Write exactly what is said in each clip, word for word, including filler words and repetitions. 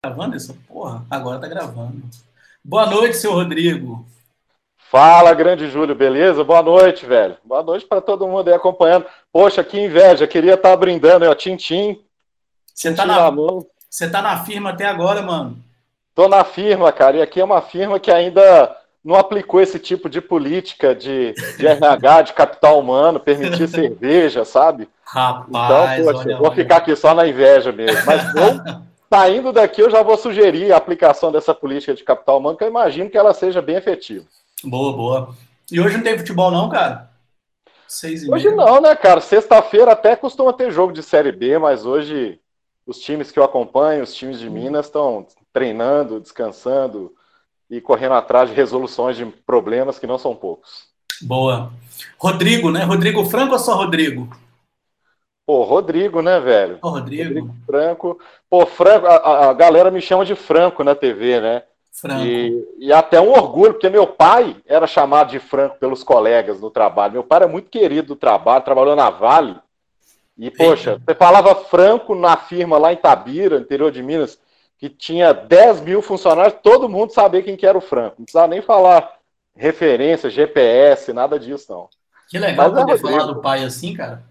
Gravando essa porra? Agora tá gravando. Boa noite, seu Rodrigo. Fala, grande Júlio, beleza? Boa noite, velho. Boa noite para todo mundo aí acompanhando. Poxa, que inveja, queria estar brindando, ó, tintim, Você tá tintim na na, mão. você tá na firma até agora, mano. Tô na firma, cara, e aqui é uma firma que ainda não aplicou esse tipo de política de, de R H, de capital humano, permitir cerveja, sabe? Então, Rapaz, poxa, olha, vou olha. ficar aqui só na inveja mesmo. Mas vou, saindo daqui, eu já vou sugerir a aplicação dessa política de capital humano, que eu imagino que ela seja bem efetiva. Boa, boa. E hoje não tem futebol, não, cara? Seis e Hoje meia. não, né, cara? Sexta-feira até costuma ter jogo de Série B, mas hoje os times que eu acompanho, os times de Minas, estão treinando, descansando e correndo atrás de resoluções de problemas que não são poucos. Boa. Rodrigo, né? Rodrigo Franco ou só Rodrigo? Pô, Rodrigo, né, velho? Ó, Rodrigo Rodrigo Franco. Pô, Franco, a, a galera me chama de Franco na T V, né? Franco. E, e até um orgulho, porque meu pai era chamado de Franco pelos colegas no trabalho. Meu pai era muito querido do trabalho, trabalhou na Vale. E, Eita. poxa, você falava Franco na firma lá em Tabira, interior de Minas, que tinha dez mil funcionários, todo mundo sabia quem que era o Franco. Não precisava nem falar referência, G P S, nada disso, não. Que legal Mas é poder falar Rodrigo, do pô. pai assim, cara.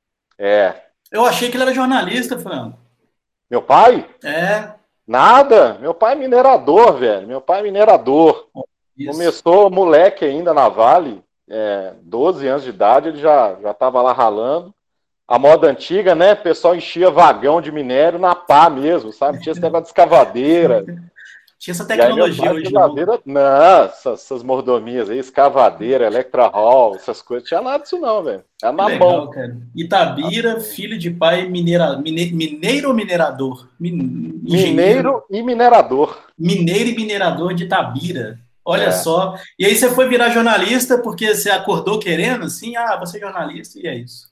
É. Eu achei que ele era jornalista, Franco. Meu pai? É, Nada. Meu pai é minerador, velho. Meu pai é minerador. isso. Começou moleque ainda na Vale, é, doze anos de idade, ele já já estava lá ralando. A moda antiga, né? O pessoal enchia vagão de minério na pá mesmo, sabe? Tinha esse negócio de escavadeira. Tinha essa E aí meu tecnologia pai hoje, fez a não. vida. Não, essas, essas mordomias aí, escavadeira, Electra Hall, essas coisas. Tinha nada disso não, velho. Era Que na legal, mão. cara. Itabira, filho de pai mineira, mine, mineiro ou minerador? Min- engenheiro, Mineiro e minerador. mineiro e minerador de Itabira. Olha É. só. E aí você foi virar jornalista porque você acordou querendo, assim, ah, você é jornalista, e é isso.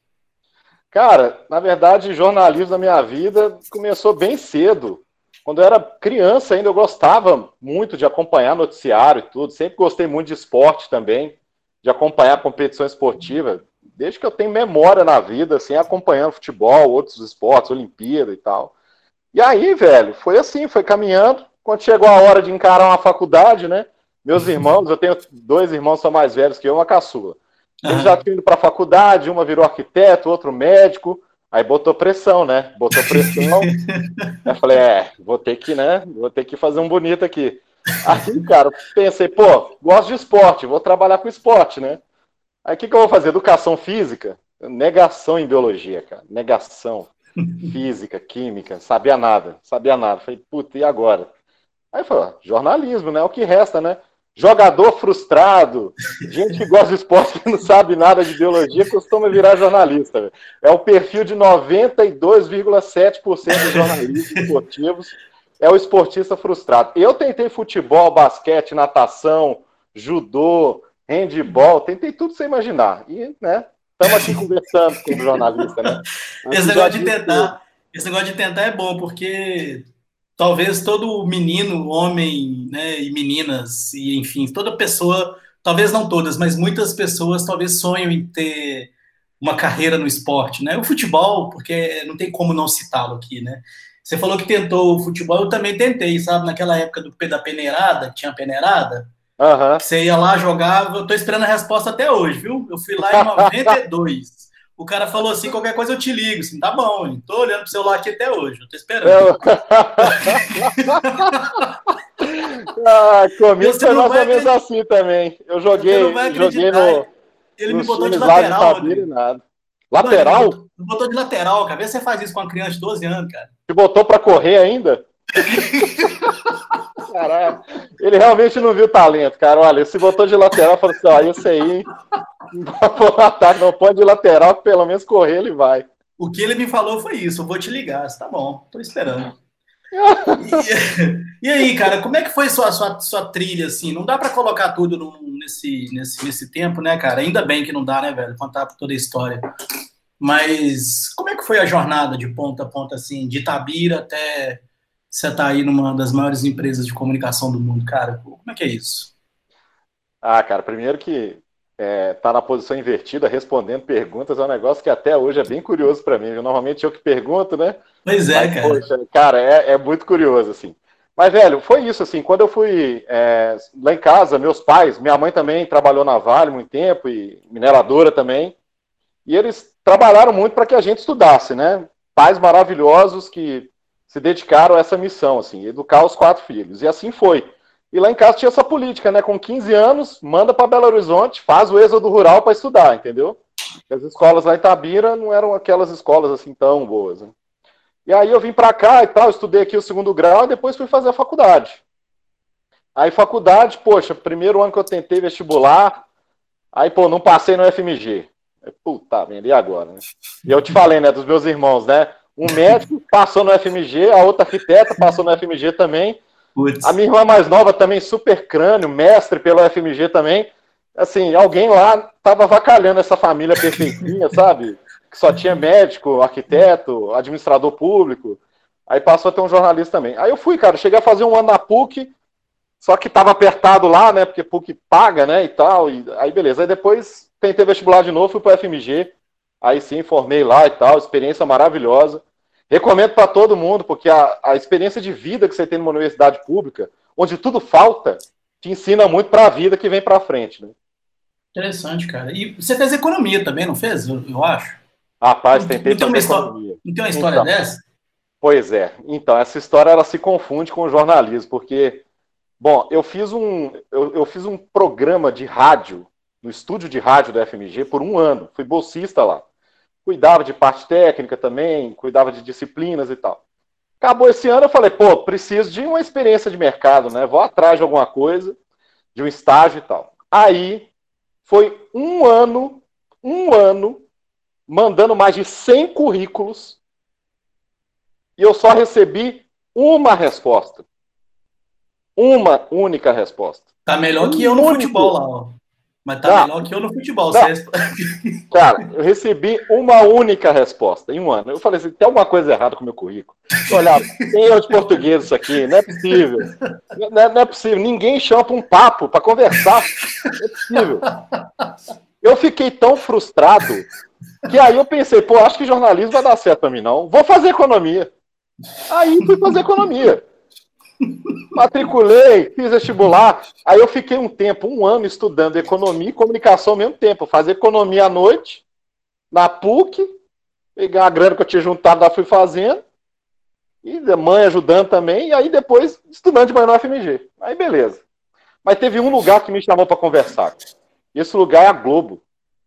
Cara, na verdade, jornalismo na minha vida começou bem cedo. Quando eu era criança ainda, eu gostava muito de acompanhar noticiário e tudo. Sempre gostei muito de esporte também, de acompanhar competição esportiva. Desde que eu tenho memória na vida, assim, acompanhando futebol, outros esportes, Olimpíada e tal. E aí, velho, foi assim, foi caminhando. Quando chegou a hora de encarar uma faculdade, né? Meus irmãos, eu tenho dois irmãos que são mais velhos que eu, uma caçula. Eles já Aham. tinham ido para a faculdade, uma virou arquiteto, outro médico. Aí botou pressão, né? Botou pressão. Aí eu falei, é, vou ter que, né? Vou ter que fazer um bonito aqui. Aí, cara, pensei, pô, gosto de esporte, vou trabalhar com esporte, né? Aí o que, que eu vou fazer? Educação física? Negação em biologia, cara. Negação. Física, química, sabia nada, sabia nada. Falei, puta, e agora? Aí falou, jornalismo, né? O que resta, né? Jogador frustrado, gente que gosta de esporte que não sabe nada de biologia, costuma virar jornalista. Véio. É o perfil de noventa e dois vírgula sete por cento dos jornalistas esportivos, é o esportista frustrado. Eu tentei futebol, basquete, natação, judô, handball, tentei tudo sem imaginar. E, né, estamos aqui conversando como jornalista, né? Acho Esse que já negócio de disse tudo. tentar, esse negócio de tentar é bom, porque talvez todo menino, homem, né, e meninas, e enfim, toda pessoa, talvez não todas, mas muitas pessoas talvez sonham em ter uma carreira no esporte, né? O futebol, porque não tem como não citá-lo aqui, né? Você falou que tentou o futebol, eu também tentei, sabe? Naquela época do, da peneirada, que tinha peneirada, Aham. que você ia lá, jogava, eu tô esperando a resposta até hoje, viu? Eu fui lá em noventa e dois. O cara falou assim, qualquer coisa eu te ligo, assim, tá bom, hein? Tô olhando pro celular aqui até hoje, eu tô esperando. Eu... ah, E comigo você foi não mais vai ou menos acreditar, assim também. Eu você não vai joguei, joguei acreditar. no, Ele me nos botou de times lá de lateral, Itabira e Rodrigo. nada. Não, ele me Lateral? botou, me botou de lateral, cara. Vê se você faz isso com uma criança de doze anos, cara. Te botou pra correr ainda? Caralho. Ele realmente não viu talento, cara. Olha, se botou de lateral, falou assim: ó, esse aí não pode ataque, não pode de lateral, que pelo menos correr ele vai. O que ele me falou foi isso, eu vou te ligar. Tá bom, tô esperando. E, e aí, cara, como é que foi sua, sua, sua trilha, assim? Não dá pra colocar tudo num- nesse, nesse, nesse tempo, né, cara? Ainda bem que não dá, né, velho? Contar toda a história. Mas como é que foi a jornada de ponta a ponta, assim, de Itabira até você estar aí numa das maiores empresas de comunicação do mundo, cara? Como é que é isso? Ah, cara, primeiro que é, tá na posição invertida, respondendo perguntas, é um negócio que até hoje é bem curioso para mim. Normalmente eu que pergunto, né? Pois é, Mas, cara. poxa, cara, é, é muito curioso, assim. Mas, velho, foi isso, assim, quando eu fui é, lá em casa, meus pais, minha mãe também trabalhou na Vale muito tempo, e mineradora também, e eles trabalharam muito para que a gente estudasse, né? Pais maravilhosos que se dedicaram a essa missão, assim, educar os quatro filhos, e assim foi. E lá em casa tinha essa política, né? Com quinze anos, manda para Belo Horizonte, faz o êxodo rural para estudar, entendeu? As escolas lá em Itabira não eram aquelas escolas assim tão boas, né? E aí eu vim para cá e tal, estudei aqui o segundo grau e depois fui fazer a faculdade. Aí faculdade, poxa, primeiro ano que eu tentei vestibular, aí, pô, não passei no F M G. Puta merda, e agora, né? E eu te falei, né, dos meus irmãos, né? Um médico passou no F M G, a outra arquiteta passou no F M G também. Putz. A minha irmã mais nova também, super crânio, mestre pelo F M G também. Assim, alguém lá tava avacalhando essa família perfeitinha, sabe? Que só tinha médico, arquiteto, administrador público. Aí passou a ter um jornalista também. Aí eu fui, cara, cheguei a fazer um ano na P U C, só que tava apertado lá, né? Porque P U C paga, né? E tal. E aí, beleza. Aí depois tentei vestibular de novo, fui pro F M G. Aí sim, formei lá e tal. Experiência maravilhosa. Recomendo para todo mundo, porque a, a experiência de vida que você tem numa universidade pública, onde tudo falta, te ensina muito para a vida que vem para frente, né? Interessante, cara. E você fez economia também, não fez? Eu, eu acho. Rapaz, tentei não, fazer história, economia. Não tem uma história então, dessa? Pois é. Então, essa história ela se confunde com o jornalismo, porque, bom, eu fiz um, eu, eu fiz um programa de rádio, no estúdio de rádio da F M G, por um ano. Fui bolsista lá. Cuidava de parte técnica também, cuidava de disciplinas e tal. Acabou esse ano, eu falei, pô, preciso de uma experiência de mercado, né? Vou atrás de alguma coisa, de um estágio e tal. Aí, foi um ano, um ano, mandando mais de cem currículos, e eu só recebi uma resposta. Uma única resposta. Tá melhor um que eu no único. futebol lá, ó. Mas tá não, melhor que eu no futebol. Você... Cara, eu recebi uma única resposta em um ano. Eu falei assim, tem alguma coisa errada com o meu currículo. Olha, tem eu de português isso aqui, não é possível. Não é, não é possível. Ninguém chama para um papo, para conversar. Não é possível. Eu fiquei tão frustrado que aí eu pensei, pô, acho que jornalismo vai dar certo para mim, não. Vou fazer economia. Aí fui fazer economia. Matriculei, fiz vestibular. Aí eu fiquei um tempo, um ano, estudando economia e comunicação ao mesmo tempo. Fazer economia à noite, na P U C, pegar a grana que eu tinha juntado lá, fui fazendo. E a mãe ajudando também. E aí depois, estudando de manhã no F M G. Aí beleza. Mas teve um lugar que me chamou para conversar. Esse lugar é a Globo.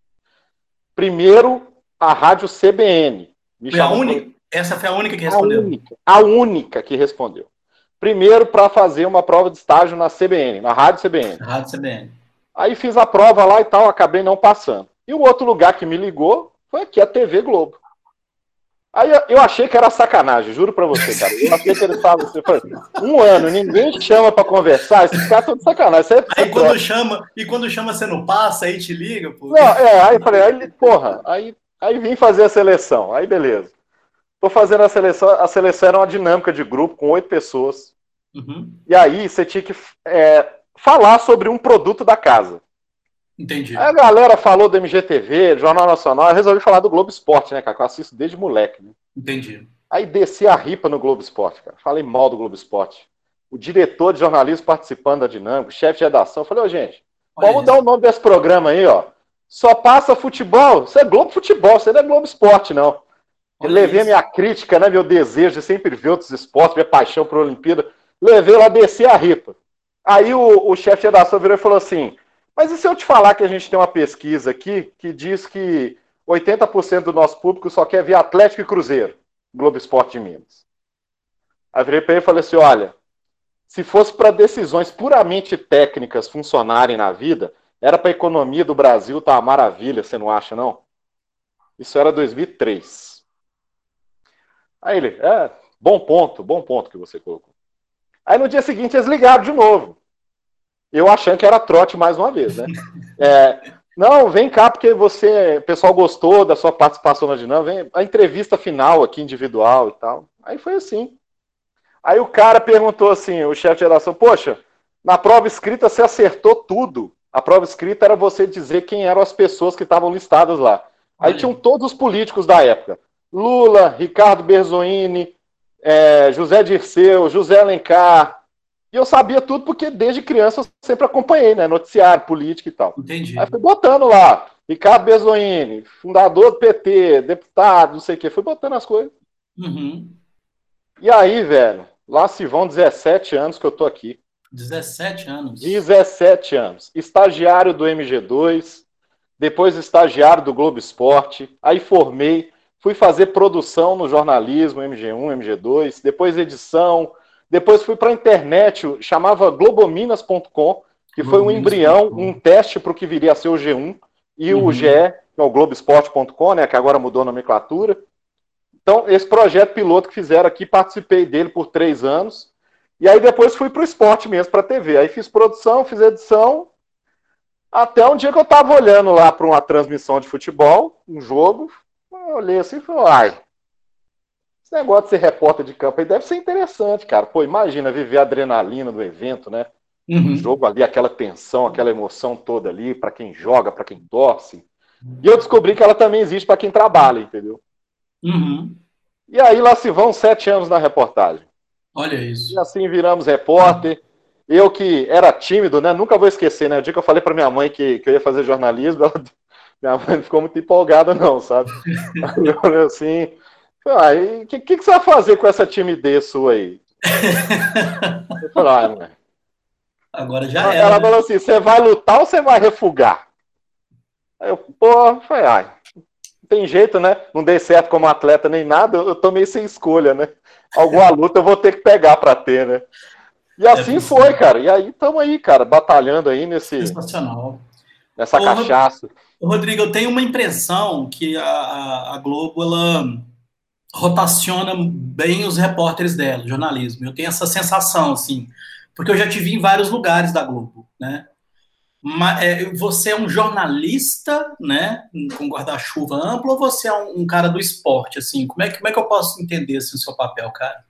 Primeiro, a rádio C B N. Me foi a chamou única? Pra... Essa foi a única que respondeu? A única, a única que respondeu. Primeiro, para fazer uma prova de estágio na C B N, na Rádio C B N. Rádio C B N. Aí fiz a prova lá e tal, acabei não passando. E o outro lugar que me ligou foi aqui, a T V Globo. Aí eu achei que era sacanagem, juro pra você, cara. Eu achei que eles falam assim, um ano, ninguém chama pra conversar, esses caras estão de sacanagem. Você, você aí quando chama, e quando chama você não passa, aí te liga, pô. Não, é, aí eu falei, aí, porra, aí, aí vim fazer a seleção, aí beleza. Tô fazendo a seleção, a seleção era uma dinâmica de grupo com oito pessoas. Uhum. E aí você tinha que é, falar sobre um produto da casa. Entendi. Aí a galera falou do M G T V, Jornal Nacional, eu resolvi falar do Globo Esporte, né, cara, que eu assisto desde moleque. Né? Entendi. Aí desci a ripa no Globo Esporte, cara. Falei mal do Globo Esporte. O diretor de jornalismo participando da dinâmica, o chefe de redação, falei, ô gente, Olha vamos isso. dar o nome desse programa aí, ó. Só passa futebol, isso é Globo Futebol, isso não é Globo Esporte, não. Eu levei a minha crítica, né, meu desejo de sempre ver outros esportes, minha paixão por Olimpíada, levei lá, desci a ripa. Aí o, o chefe de redação virou e falou assim, mas e se eu te falar que a gente tem uma pesquisa aqui que diz que oitenta por cento do nosso público só quer ver Atlético e Cruzeiro, Globo Esporte de Minas. Aí virei para ele e falei assim, olha, se fosse para decisões puramente técnicas funcionarem na vida, era para a economia do Brasil estar tá uma maravilha, você não acha, não? Isso era dois mil e três. Aí ele, é, bom ponto, bom ponto que você colocou. Aí no dia seguinte eles ligaram de novo. Eu achando que era trote mais uma vez, né? É, não, vem cá porque você, o pessoal gostou da sua participação na dinâmica, vem a entrevista final aqui, individual e tal. Aí foi assim. Aí o cara perguntou assim, o chefe de redação, poxa, na prova escrita você acertou tudo. A prova escrita era você dizer quem eram as pessoas que estavam listadas lá. Aí tinham todos os políticos da época. Lula, Ricardo Berzoini, é, José Dirceu, José Alencar. E eu sabia tudo porque desde criança eu sempre acompanhei, né? Noticiário, política e tal. Entendi. Aí fui botando lá, Ricardo Bezoini, fundador do P T, deputado, não sei o quê. Fui botando as coisas. Uhum. E aí, velho, lá se vão dezessete anos que eu tô aqui. dezessete anos. dezessete anos. Estagiário do M G dois, depois estagiário do Globo Esporte, aí formei, fui fazer produção no jornalismo, M G um, M G dois, depois edição, depois fui para a internet, chamava globominas ponto com, que foi um embrião, um teste para o que viria a ser o G um, e uhum. o G E, que é o globoesporte ponto com, né, que agora mudou a nomenclatura. Então, esse projeto piloto que fizeram aqui, participei dele por três anos, e aí depois fui para o esporte mesmo, para a T V. Aí fiz produção, fiz edição, até um dia que eu estava olhando lá para uma transmissão de futebol, um jogo, eu olhei assim e falei, ai, esse negócio de ser repórter de campo aí deve ser interessante, cara. Pô, imagina viver a adrenalina do evento, né? Uhum. O jogo ali, aquela tensão, aquela emoção toda ali, para quem joga, para quem torce. E eu descobri que ela também existe para quem trabalha, entendeu? Uhum. E aí lá se vão sete anos na reportagem. Olha isso. E assim viramos repórter. Eu que era tímido, né? Nunca vou esquecer, né? O dia que eu falei para minha mãe que, que eu ia fazer jornalismo, ela, minha mãe não ficou muito empolgada, não, sabe? Aí eu falei assim, ah, o que, que, que você vai fazer com essa timidez sua aí? Eu falei, ah, mãe. Agora já ela, era. Ela né? falou assim, você vai lutar ou você vai refugar? Aí eu, pô, falei, ai, não tem jeito, né? Não dei certo como atleta nem nada, eu, eu tô meio sem escolha, né? Alguma luta eu vou ter que pegar para ter, né? E assim é foi, cara. E aí estamos aí, cara, batalhando aí nesse... Sensacional. Nessa Ô, cachaça. Rodrigo, eu tenho uma impressão que a, a Globo, ela rotaciona bem os repórteres dela, o jornalismo. Eu tenho essa sensação, assim, porque eu já te vi em vários lugares da Globo, né? Mas, é, você é um jornalista, né, com guarda-chuva amplo, ou você é um, um cara do esporte, assim? Como é, como é que eu posso entender assim, o seu papel, cara?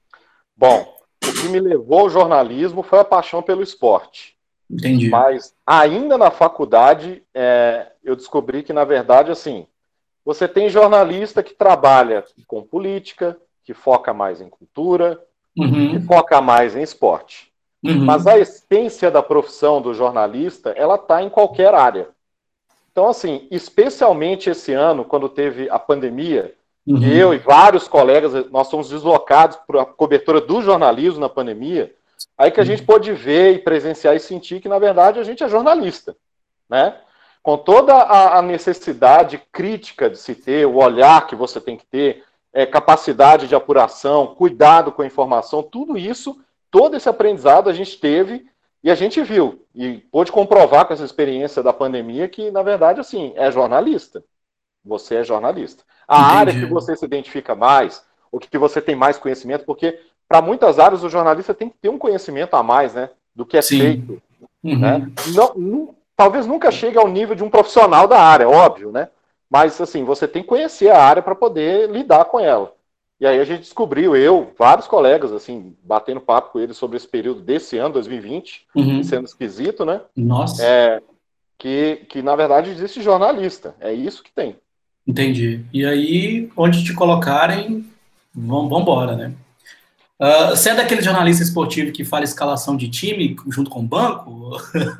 Bom, o que me levou ao jornalismo foi a paixão pelo esporte. Entendi. Mas ainda na faculdade, é, eu descobri que, na verdade, assim, você tem jornalista que trabalha com política, que foca mais em cultura, uhum. que foca mais em esporte. Uhum. Mas a essência da profissão do jornalista, ela está em qualquer área. Então, assim, especialmente esse ano, quando teve a pandemia, uhum. que eu e vários colegas, nós fomos deslocados para a cobertura do jornalismo na pandemia, aí que a gente pôde ver e presenciar e sentir que, na verdade, a gente é jornalista, né? Com toda a necessidade crítica de se ter, o olhar que você tem que ter, é, capacidade de apuração, cuidado com a informação, tudo isso, todo esse aprendizado a gente teve e a gente viu. E pôde comprovar com essa experiência da pandemia que, na verdade, assim, é jornalista. Você é jornalista. A Entendi. área que você se identifica mais, o que você tem mais conhecimento, porque para muitas áreas o jornalista tem que ter um conhecimento a mais, né, do que é Sim. feito. Uhum. Né? Não, não, talvez nunca chegue ao nível de um profissional da área, óbvio, né? Mas assim, você tem que conhecer a área para poder lidar com ela. E aí a gente descobriu, eu, vários colegas, assim, batendo papo com eles sobre esse período desse ano, dois mil e vinte, uhum. sendo esquisito, né? Nossa. É, que, que, na verdade, existe jornalista. É isso que tem. Entendi. E aí, onde te colocarem, vamos embora, né? Uh, você é daquele jornalista esportivo que fala escalação de time junto com o banco?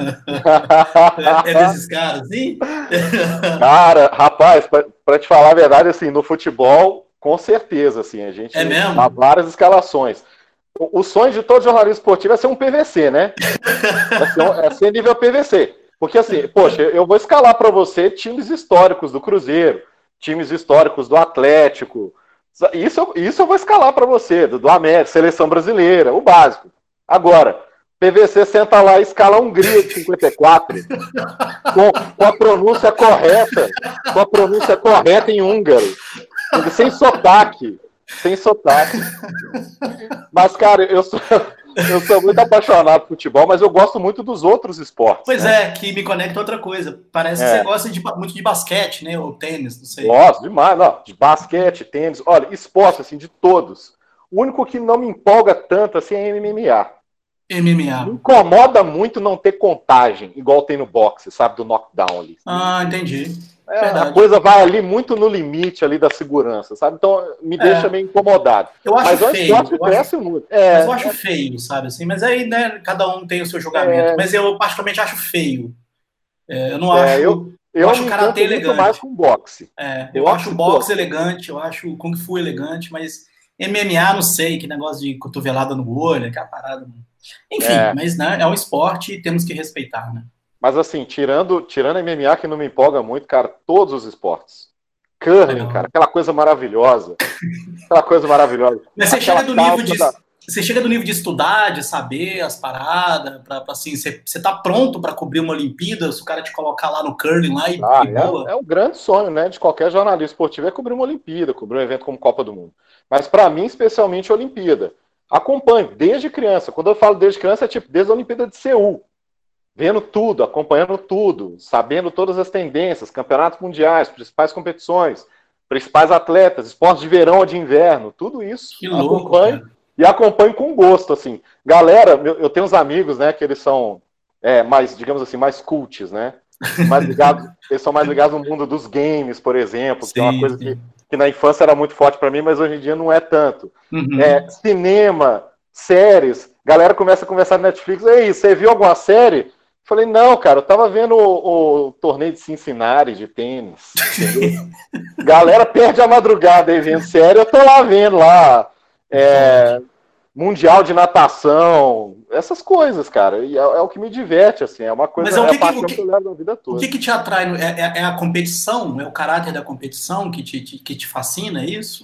é, é desses caras, assim? Cara, rapaz, para te falar a verdade, assim, no futebol, com certeza, assim, a gente é mesmo? dá várias escalações. O, o sonho de todo jornalista esportivo é ser um P V C, né? É ser, um, é ser nível P V C. Porque, assim, poxa, eu vou escalar para você times históricos do Cruzeiro, times históricos do Atlético. Isso, isso eu vou escalar para você, do, do América, seleção brasileira, o básico. Agora, P V C senta lá e escala a Hungria de cinquenta e quatro, com, com a pronúncia correta, com a pronúncia correta em húngaro, sem sotaque, sem sotaque. Mas, cara, eu sou, eu sou muito apaixonado por futebol, mas eu gosto muito dos outros esportes. Pois né? é, que me conecta a outra coisa. Parece É. que você gosta de, muito de basquete, né? Ou tênis, não sei. Gosto demais, não, de basquete, tênis. Olha, esporte, assim, de todos. O único que não me empolga tanto, assim, é M M A. M M A. Me incomoda muito não ter contagem, igual tem no boxe, sabe? Do knockdown ali. Ah, entendi. É, a coisa vai ali muito no limite ali da segurança, sabe? Então me deixa É. meio incomodado. Eu acho Mas é um feio. esporte que Eu acho, cresce muito. É, mas eu acho é, feio, sabe assim? Mas aí, né, cada um tem o seu julgamento. é, Mas eu particularmente acho feio. É, eu não é, eu, acho. Eu eu acho o me karatê encanto muito mais elegante. com boxe. É, eu acho o Boxe, pô, boxe elegante, eu acho o Kung Fu elegante, mas M M A não sei, que negócio de cotovelada no olho, aquela parada. Enfim, é, mas né, é um esporte e temos que respeitar, né? mas assim, tirando, tirando M M A, que não me empolga muito, cara, todos os esportes. Curling, cara, Legal. aquela coisa maravilhosa. Aquela coisa maravilhosa. Mas você Aquela chega do nível calça de da. você chega do nível de estudar, de saber as paradas, para assim, você, você tá pronto para cobrir uma Olimpíada, se o cara te colocar lá no curling lá e, Ah, e é, boa. é um grande sonho, né, de qualquer jornalista esportivo é cobrir uma Olimpíada, cobrir um evento como Copa do Mundo. Mas para mim, especialmente a Olimpíada. Acompanho desde criança. Quando eu falo desde criança, é tipo desde a Olimpíada de Seul. Vendo tudo, acompanhando tudo, sabendo todas as tendências, campeonatos mundiais, principais competições, principais atletas, esportes de verão ou de inverno, tudo isso Que louco, acompanho cara. e acompanho com gosto, assim. Galera, eu tenho uns amigos, né, que eles são é, mais, digamos assim, mais cults, né? Mais ligados, eles são mais ligados no mundo dos games, por exemplo, que é uma Sim, coisa que, sim. que na infância era muito forte para mim, mas hoje em dia não é tanto. É, Uhum. cinema, séries, galera começa a conversar no Netflix, ei, você viu alguma série? Falei, não, cara, eu tava vendo o, o torneio de Cincinnati de tênis, entendeu? Galera perde a madrugada aí vendo série, eu tô lá vendo lá Não pode. é, Mundial de Natação, essas coisas, cara, e é, é o que me diverte, assim, é uma Mas coisa, é o é a que, que, o paixão que eu que, levo a vida o que toda. que te atrai? no- É, é- é a competição? É o caráter da competição que te, te- que te fascina, é isso?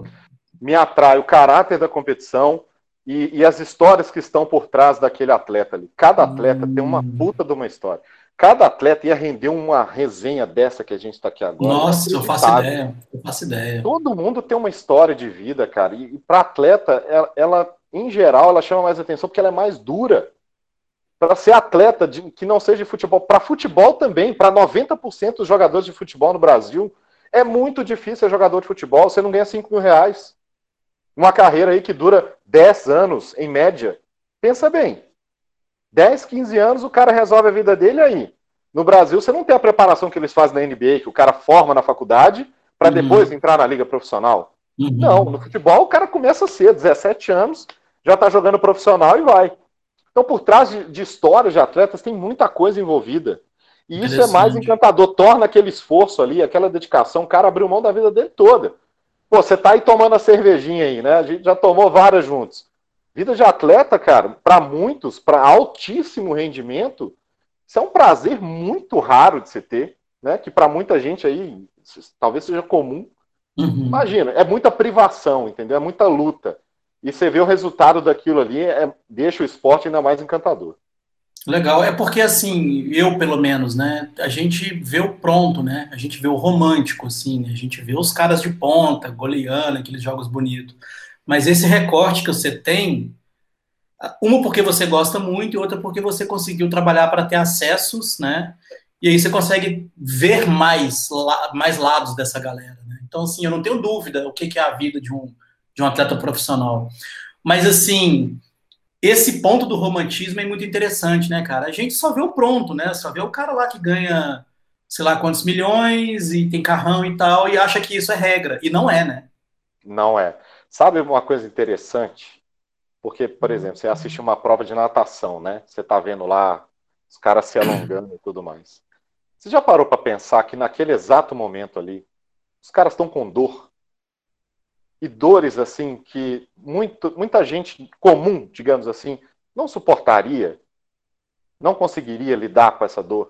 Me atrai o caráter da competição e, e as histórias que estão por trás daquele atleta ali. Cada atleta tem uma Hum, puta de uma história. Cada atleta ia render uma resenha dessa que a gente está aqui agora, nossa, eu faço inacreditável. ideia. Eu faço ideia. Todo mundo tem uma história de vida, cara. E, e para atleta, ela, ela, em geral, ela chama mais atenção porque ela é mais dura. Para ser atleta de, que não seja de futebol, para futebol também, para noventa por cento dos jogadores de futebol no Brasil, é muito difícil ser jogador de futebol. Você não ganha cinco mil reais. Uma carreira aí que dura dez anos, em média. Pensa bem, dez, quinze anos o cara resolve a vida dele aí. No Brasil, você não tem a preparação que eles fazem na N B A, que o cara forma na faculdade para depois Uhum, entrar na liga profissional. Não, no uhum. futebol o cara começa cedo, dezessete anos, já está jogando profissional e vai. Então, por trás de, de histórias de atletas, tem muita coisa envolvida. E isso é mais Interessante. encantador, torna aquele esforço ali, aquela dedicação, o cara abriu mão da vida dele toda. Pô, você tá aí tomando a cervejinha aí, né? A gente já tomou várias juntos. Vida de atleta, cara, para muitos, para altíssimo rendimento, isso é um prazer muito raro de se ter, né? Que para muita gente aí talvez seja comum. Uhum. Imagina, é muita privação, entendeu? É muita luta. E você vê o resultado daquilo ali, é, deixa o esporte ainda mais encantador. Legal, é porque assim, eu pelo menos, né, a gente vê o pronto, né, a gente vê o romântico, assim, né? A gente vê os caras de ponta, goleando, aqueles jogos bonitos, mas esse recorte que você tem, uma porque você gosta muito e outra porque você conseguiu trabalhar para ter acessos, né, e aí você consegue ver mais, la- mais lados dessa galera, né, então assim, eu não tenho dúvida o que que é a vida de um, de um atleta profissional, mas assim, esse ponto do romantismo é muito interessante, né, cara? A gente só vê o pronto, né? Só vê o cara lá que ganha, sei lá, quantos milhões e tem carrão e tal, e acha que isso é regra. E não é, né? Não é. Sabe uma coisa interessante? Porque, por exemplo, você assiste uma prova de natação, né? Você tá vendo lá os caras se alongando e tudo mais. Você já parou para pensar que naquele exato momento ali, os caras estão com dor? E dores assim que muito, muita gente comum, digamos assim, não suportaria, não conseguiria lidar com essa dor.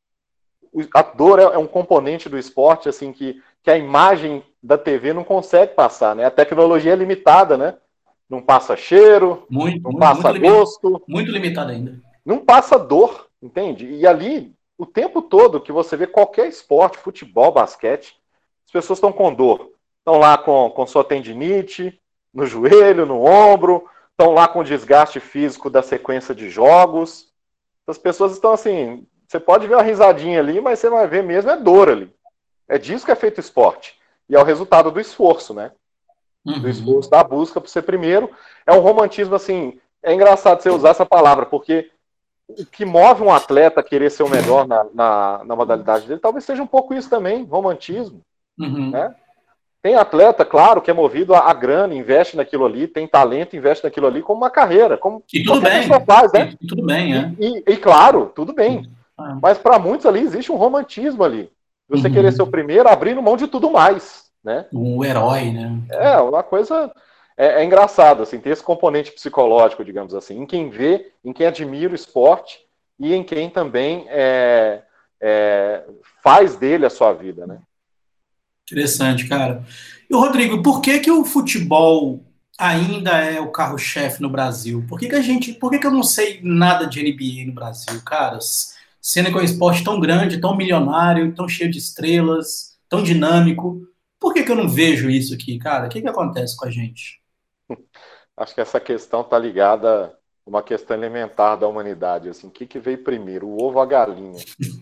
A dor é um componente do esporte assim que, que a imagem da T V não consegue passar, né? A tecnologia é limitada, né? Não passa cheiro, Muito, não muito, passa muito, limi gosto, muito limitado ainda. não passa dor, entende? E ali, o tempo todo que você vê qualquer esporte, futebol, basquete, as pessoas estão com dor. Estão lá com, com sua tendinite, no joelho, no ombro, estão lá com desgaste físico da sequência de jogos. As pessoas estão assim, você pode ver uma risadinha ali, mas você vai ver mesmo é dor ali. É disso que é feito o esporte. E é o resultado do esforço, né? Do esforço, Uhum. da busca por ser primeiro. É um romantismo assim, é engraçado você usar essa palavra, porque o que move um atleta a querer ser o melhor na, na, na modalidade dele, talvez seja um pouco isso também, romantismo, Uhum. né? Tem atleta, claro, que é movido a, a grana, investe naquilo ali, tem talento, investe naquilo ali como uma carreira, como E tudo qualquer bem. pessoa faz, né? E, e tudo bem, E, é. e, e, claro, tudo bem. Ah. Mas para muitos ali existe um romantismo ali. Você querer ser o Uhum. primeiro, abrindo mão de tudo mais, né? O herói, né? É uma coisa... É, é engraçado, assim, ter esse componente psicológico, digamos assim, em quem vê, em quem admira o esporte e em quem também é, é, faz dele a sua vida, né? Interessante, cara. E o Rodrigo, por que que o futebol ainda é o carro-chefe no Brasil? Por que que a gente, por que que eu não sei nada de N B A no Brasil, caras? Sendo que é um esporte tão grande, tão milionário, tão cheio de estrelas, tão dinâmico. Por que que eu não vejo isso aqui, cara? O que que acontece com a gente? Acho que essa questão está ligada a uma questão elementar da humanidade, assim, o que, que veio primeiro, o ovo ou a galinha,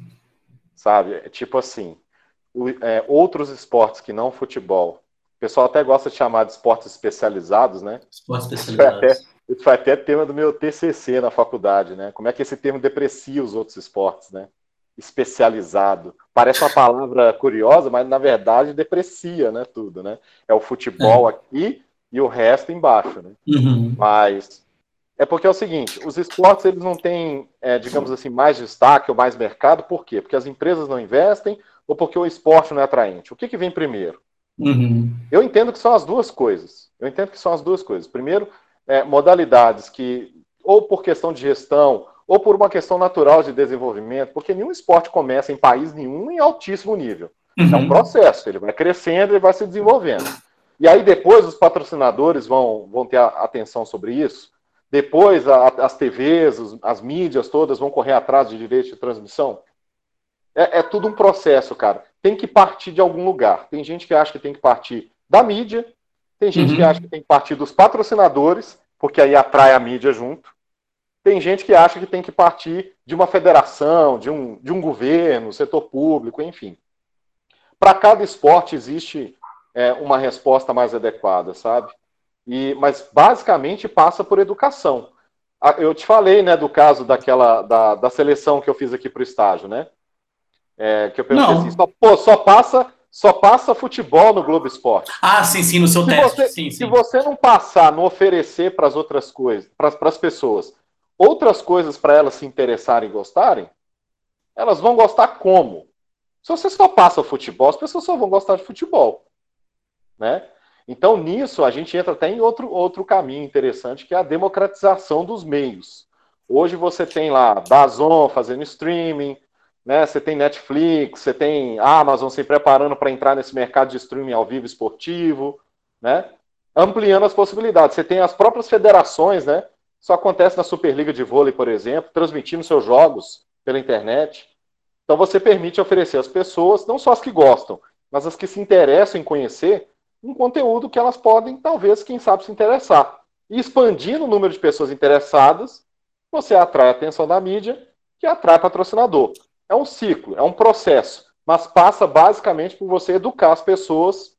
sabe? É tipo assim, o, é, outros esportes que não futebol, o pessoal até gosta de chamar de esportes especializados, né? Esportes Isso foi até, especializados. isso foi até tema do meu T C C na faculdade, né? Como é que esse termo deprecia os outros esportes, né? Especializado. Parece uma palavra curiosa, mas na verdade deprecia, né? Tudo, né? É o futebol É. aqui e o resto embaixo, né? Uhum. Mas é porque é o seguinte, os esportes eles não têm, é, digamos assim, mais destaque ou mais mercado, por quê? Porque as empresas não investem ou porque o esporte não é atraente? O que, que vem primeiro? Uhum. Eu entendo que são as duas coisas. Eu entendo que são as duas coisas. Primeiro, é, modalidades que, ou por questão de gestão, ou por uma questão natural de desenvolvimento, porque nenhum esporte começa em país nenhum em altíssimo nível. É um Uhum. processo, ele vai crescendo e vai se desenvolvendo. E aí depois os patrocinadores vão, vão ter atenção sobre isso. Depois a, as T Vs, os, as mídias todas vão correr atrás de direitos de transmissão. É, é tudo um processo, cara. Tem que partir de algum lugar. Tem gente que acha que tem que partir da mídia, tem gente que acha que Uhum. tem que partir dos patrocinadores, porque aí atrai a mídia junto. Tem gente que acha que tem que partir de uma federação, de um, de um governo, setor público, enfim. Para cada esporte existe é, uma resposta mais adequada, sabe? E, mas basicamente passa por educação. Eu te falei, né, do caso daquela da, da seleção que eu fiz aqui para o estágio, né? É, que eu perguntei assim, Não. só, pô, só passa, só passa futebol no Globo Esporte. Ah, sim, sim, no seu Se teste. você, Sim, se sim. você não passar, não oferecer para as outras coisas, para as pessoas, outras coisas para elas se interessarem e gostarem, elas vão gostar como? Se você só passa o futebol, as pessoas só vão gostar de futebol, né? Então, nisso, a gente entra até em outro, outro caminho interessante, que é a democratização dos meios. Hoje você tem lá DAZN fazendo streaming, né? Você tem Netflix, você tem Amazon se preparando para entrar nesse mercado de streaming ao vivo esportivo, né? Ampliando as possibilidades. Você tem as próprias federações, né? Isso acontece na Superliga de Vôlei, por exemplo, transmitindo seus jogos pela internet. Então você permite oferecer às pessoas, não só as que gostam, mas as que se interessam em conhecer, um conteúdo que elas podem, talvez, quem sabe, se interessar. E expandindo o número de pessoas interessadas, você atrai a atenção da mídia, que atrai patrocinador. É um ciclo, é um processo, mas passa basicamente por você educar as pessoas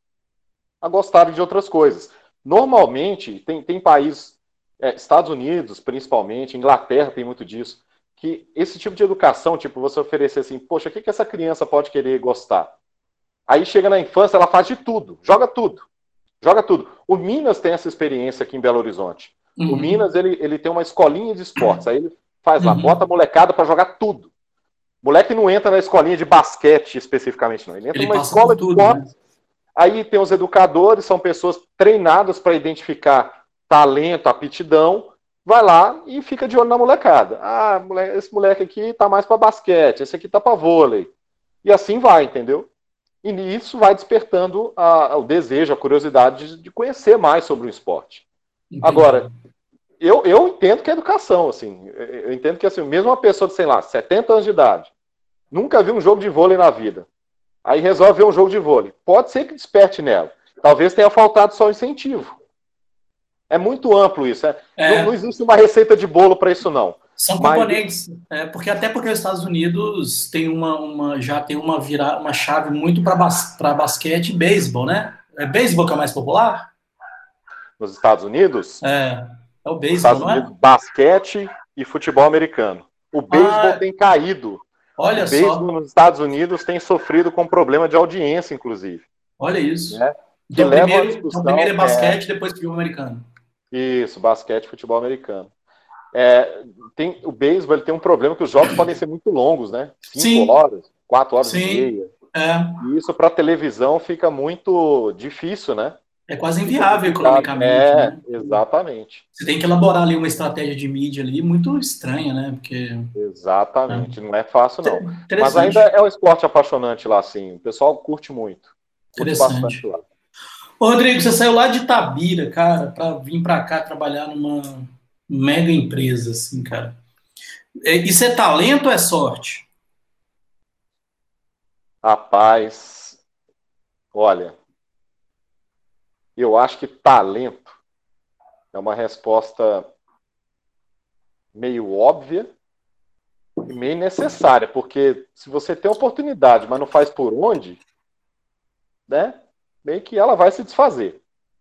a gostarem de outras coisas. Normalmente, tem, tem países, é, Estados Unidos, principalmente, Inglaterra tem muito disso, que esse tipo de educação, tipo, você oferecer assim, poxa, o que, que essa criança pode querer gostar? Aí chega na infância, ela faz de tudo, joga tudo, joga tudo. O Minas tem essa experiência aqui em Belo Horizonte. O Uhum. Minas, ele, ele tem uma escolinha de esportes, aí ele faz lá, bota a Uhum. molecada para jogar tudo. O moleque não entra na escolinha de basquete especificamente, não. Ele entra Ele numa passa por escola de tudo, né? esportes. Aí tem os educadores, são pessoas treinadas para identificar talento, aptidão, vai lá e fica de olho na molecada. Ah, esse moleque aqui tá mais para basquete, esse aqui tá para vôlei. E assim vai, entendeu? E isso vai despertando a, o desejo, a curiosidade de, de conhecer mais sobre o esporte. Entendi. Agora, eu, eu entendo que é educação, assim. Eu entendo que, assim, mesmo uma pessoa de, sei lá, setenta anos de idade, nunca viu um jogo de vôlei na vida, aí resolve ver um jogo de vôlei. Pode ser que desperte nela. Talvez tenha faltado só o incentivo. É muito amplo isso. É. Não, não É, existe uma receita de bolo para isso, não. são Mas componentes, é, porque até porque os Estados Unidos tem uma, uma já tem uma vira, uma chave muito para bas, para basquete e beisebol, né? É beisebol que é o mais popular? nos Estados Unidos, É, é o nos beisebol, Estados não Unidos, é? basquete e futebol americano. o beisebol Ah, tem caído. olha O beisebol só, nos Estados Unidos tem sofrido com problema de audiência, inclusive, olha isso. né? Que Então, leva a uma primeiro, então, primeiro discussão, é é, basquete, depois futebol americano. isso, basquete, futebol americano. É, tem, o beisebol ele tem um problema que os jogos podem ser muito longos, né? Cinco Sim, horas, quatro horas e sim. meia. É, E isso para televisão fica muito difícil, né? é quase Fica inviável complicado. economicamente, É, né? exatamente. Você tem que elaborar ali uma estratégia de mídia ali muito estranha, né? Porque. Exatamente. Não é fácil, É, não. Mas ainda interessante, é um esporte apaixonante lá, sim. O pessoal curte muito. Curte bastante interessante. lá. Ô, Rodrigo, você saiu lá de Itabira, cara, para vir para cá trabalhar numa mega empresa, assim, cara. É, Isso é talento ou é sorte? Rapaz, olha, eu acho que talento é uma resposta meio óbvia e meio necessária, porque se você tem oportunidade, mas não faz por onde, né? Meio que ela vai se desfazer.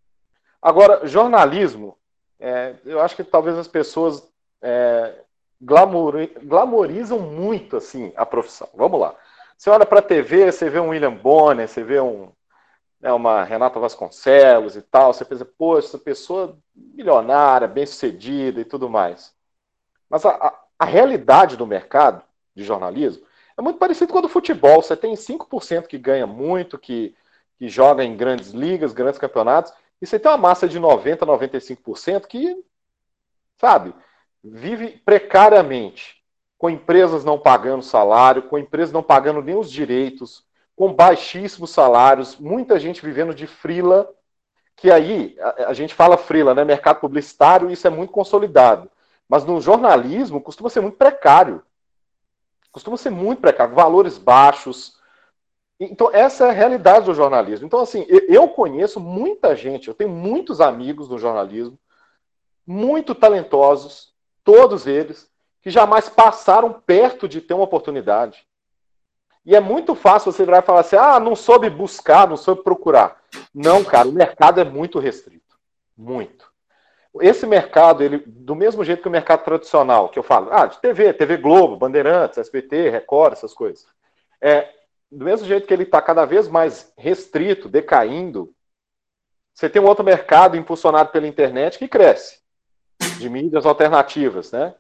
Agora, jornalismo, é, eu acho que talvez as pessoas é, glamour, glamorizam muito assim a profissão. Vamos lá. Você olha para a T V, você vê um William Bonner, você vê um, né, uma Renata Vasconcelos e tal, você pensa, pô, essa pessoa milionária, bem-sucedida e tudo mais. Mas a, a, a realidade do mercado de jornalismo é muito parecido com a do futebol. Você tem cinco por cento que ganha muito, que, que joga em grandes ligas, grandes campeonatos, e você tem uma massa de noventa, noventa e cinco por cento que, sabe, vive precariamente, com empresas não pagando salário, com empresas não pagando nem os direitos, com baixíssimos salários, muita gente vivendo de frila, que aí a, a gente fala frila, né? Mercado publicitário, isso é muito consolidado. Mas no jornalismo costuma ser muito precário. Costuma ser muito precário, valores baixos. Então, essa é a realidade do jornalismo. Então, assim, eu conheço muita gente, eu tenho muitos amigos no jornalismo, muito talentosos, todos eles, que jamais passaram perto de ter uma oportunidade. E é muito fácil você virar e falar assim, ah, não soube buscar, não soube procurar. Não, cara, o mercado é muito restrito. Muito. Esse mercado, ele, do mesmo jeito que o mercado tradicional, que eu falo, ah, de T V, T V Globo, Bandeirantes, S B T, Record, essas coisas. É, do mesmo jeito que ele está cada vez mais restrito, decaindo, você tem um outro mercado impulsionado pela internet que cresce, de mídias alternativas, né?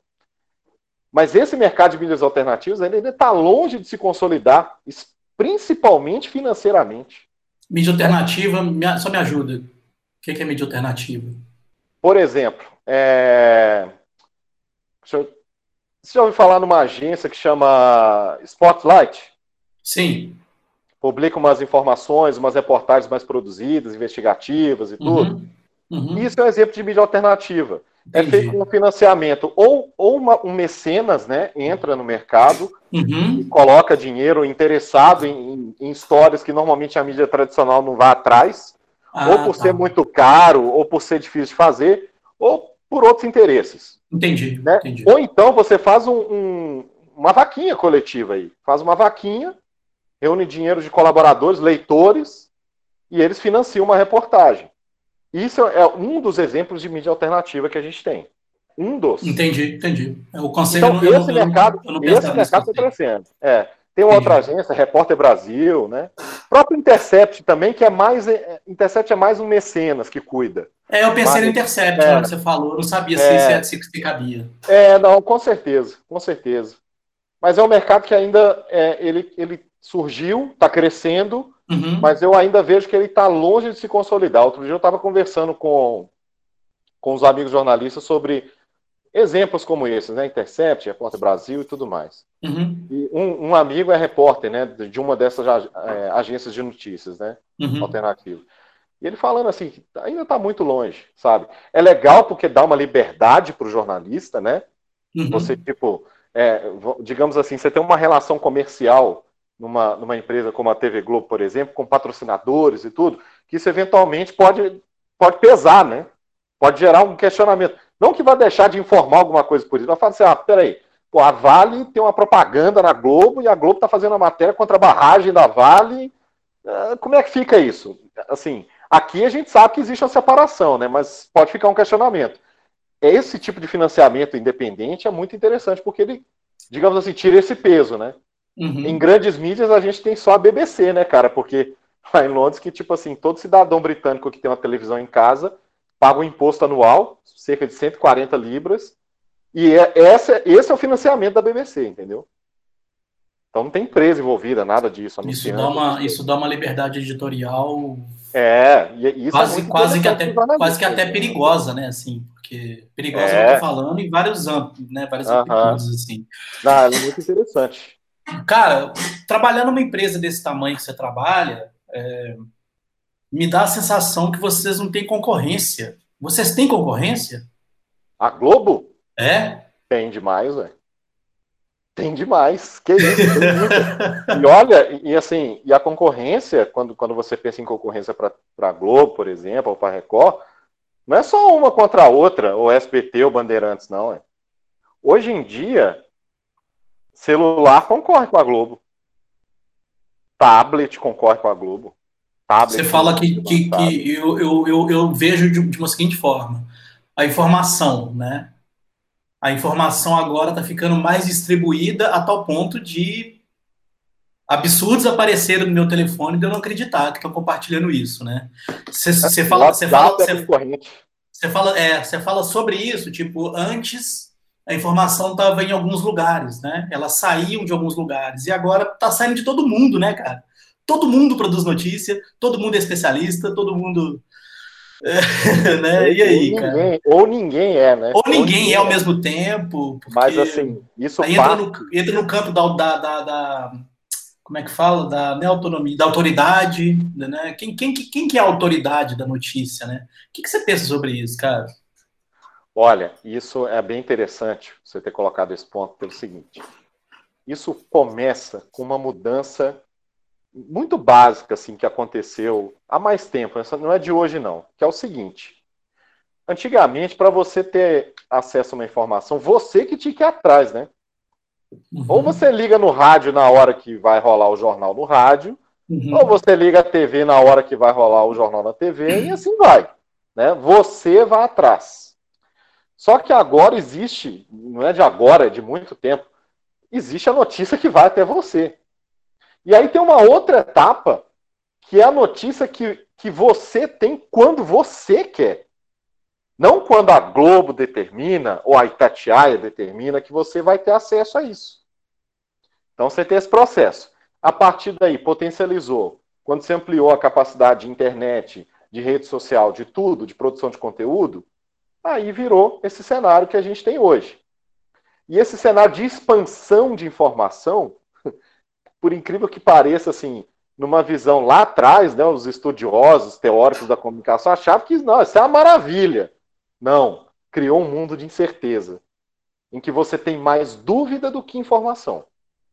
Mas esse mercado de mídias alternativas ainda está longe de se consolidar, principalmente financeiramente. Mídia Né? alternativa, me- só me ajuda. O que que é mídia alternativa? Por exemplo, é... Deixa eu... você já ouviu falar numa agência que chama Spotlight? Sim. Publica umas informações, umas reportagens mais produzidas, investigativas e tudo. Uhum. Uhum. Isso é um exemplo de mídia alternativa. É feito Entendi. com financiamento. Ou, ou uma, um mecenas, né, entra no mercado e Uhum. coloca dinheiro interessado em, em, em histórias que normalmente a mídia tradicional não vai atrás, ou Ah, por ser tá. muito caro, ou por ser difícil de fazer, ou por outros interesses. Entendi, Né? entendi. Ou então você faz um, um, uma vaquinha coletiva aí. Faz uma vaquinha, reúne dinheiro de colaboradores, leitores, e eles financiam uma reportagem. Isso é um dos exemplos de mídia alternativa que a gente tem. Um dos. Entendi, entendi. É, O conceito, eu Então, não, eu esse não, eu não, mercado, eu não esse pensava nesse mercado está conceito. crescendo. É. Tem uma outra Entendi. agência, Repórter Brasil, né? O próprio Intercept também, que é mais. Intercept é mais um mecenas que cuida. É, eu pensei no Mas, Intercept na hora que é, você falou. Eu não sabia se, se, é, se, se cabia. é, não, com certeza, com certeza. Mas é um mercado que ainda é, ele, ele surgiu, está crescendo, Uhum. mas eu ainda vejo que ele está longe de se consolidar. Outro dia eu estava conversando com, com os amigos jornalistas sobre exemplos como esses, né? Intercept, Repórter Brasil e tudo mais. Uhum. E um, um amigo é repórter, né? De uma dessas é, agências de notícias, né? Uhum. Alternativa. E ele falando assim, que ainda está muito longe, sabe? É legal porque dá uma liberdade para o jornalista, né? Você, Uhum. tipo, é, digamos assim, você tem uma relação comercial numa, numa empresa como a T V Globo, por exemplo, com patrocinadores e tudo, que isso eventualmente pode, pode pesar, né? Pode gerar um questionamento. Não que vai deixar de informar alguma coisa por isso, mas fala assim, ah, peraí, pô, a Vale tem uma propaganda na Globo e a Globo está fazendo uma matéria contra a barragem da Vale. Como é que fica isso? Assim, aqui a gente sabe que existe uma separação, né? Mas pode ficar um questionamento. Esse tipo de financiamento independente é muito interessante, porque ele digamos assim, tira esse peso, né? Uhum. Em grandes mídias a gente tem só a B B C, né, cara? Porque lá em Londres que, tipo assim, todo cidadão britânico que tem uma televisão em casa paga um imposto anual, cerca de cento e quarenta libras, e é, essa, esse é o financiamento da B B C, entendeu? Então não tem empresa envolvida, nada disso, Isso dá anunciante, essas uma, isso coisas. dá uma liberdade editorial É, e isso é quase, muito quase que interessante para os até, quase que analistas, até né? perigosa, né? Assim, porque perigosa que eu tô É, falando em vários âmbitos, né? Várias aham. amplitudes, assim. Não, ela é muito interessante. Cara, trabalhar numa empresa desse tamanho que você trabalha, me dá a sensação que vocês não têm concorrência. Vocês têm concorrência? A Globo É? tem demais, velho. Tem demais. Que isso, tem muita. E olha, e e assim, e a concorrência, quando, quando você pensa em concorrência para a Globo, por exemplo, ou para a Record, não é só uma contra a outra, ou S B T ou Bandeirantes, não. É. Hoje em dia, celular concorre com a Globo. Tablet concorre com a Globo. Você Tablet fala novo que, que, lançado. que eu, eu, eu, eu vejo de, de uma seguinte forma: a informação, né? A informação agora está ficando mais distribuída a tal ponto de absurdos aparecerem no meu telefone de eu não acreditar que estão compartilhando isso, né? Você você O fala, você fala, WhatsApp é você, concorrente. você fala, é, você fala sobre isso, tipo, antes a informação estava em alguns lugares, né? Elas saíam de alguns lugares e agora está saindo de todo mundo, né, cara? Todo mundo produz notícia, todo mundo é especialista, todo mundo, né? Ou, E ou aí, cara? ninguém, ou ninguém é, né? Ou Ou ninguém é ao ninguém é. mesmo tempo, Mas porque assim, isso aí entra parte. no, entra no campo da, da, da, da como é que fala? Da né, autonomia, da autoridade, né? Quem, quem, quem que é a autoridade da notícia, né? O que, que você pensa sobre isso, cara? Olha, isso é bem interessante você ter colocado esse ponto pelo seguinte. Isso começa com uma mudança muito básica assim que aconteceu há mais tempo, essa não é de hoje não, que é o seguinte. Antigamente, para você ter acesso a uma informação, você que tinha que ir atrás, né? Ou Uhum, você liga no rádio na hora que vai rolar o jornal no rádio, ou uhum. você liga a T V na hora que vai rolar o jornal na T V, e assim vai. Né? Você vai atrás. Só que agora existe, não é de agora, é de muito tempo, existe a notícia que vai até você. E aí tem uma outra etapa, que é a notícia que, que você tem quando você quer. Não quando a Globo determina, ou a Itatiaia determina, que você vai ter acesso a isso. Então você tem esse processo. A partir daí, potencializou. Quando você ampliou a capacidade de internet, de rede social, de tudo, de produção de conteúdo, aí virou esse cenário que a gente tem hoje. E esse cenário de expansão de informação, por incrível que pareça, assim, numa visão lá atrás, né, os estudiosos, teóricos da comunicação achavam que não, isso é uma maravilha. Não, criou um mundo de incerteza, em que você tem mais dúvida do que informação.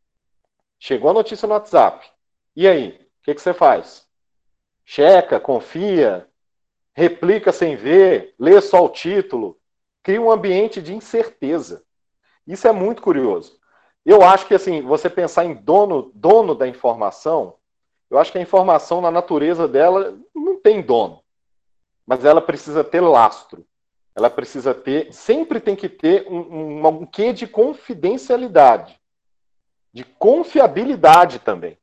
Chegou a notícia no WhatsApp. E aí? O que, que você faz? Checa, confia, replica sem ver, lê só o título. Cria um ambiente de incerteza. Isso é muito curioso. Eu acho que, assim, você pensar em dono, dono da informação, eu acho que a informação, na natureza dela, não tem dono. Mas ela precisa ter lastro. Ela precisa ter, sempre tem que ter um, um, um quê de confidencialidade, de confiabilidade também.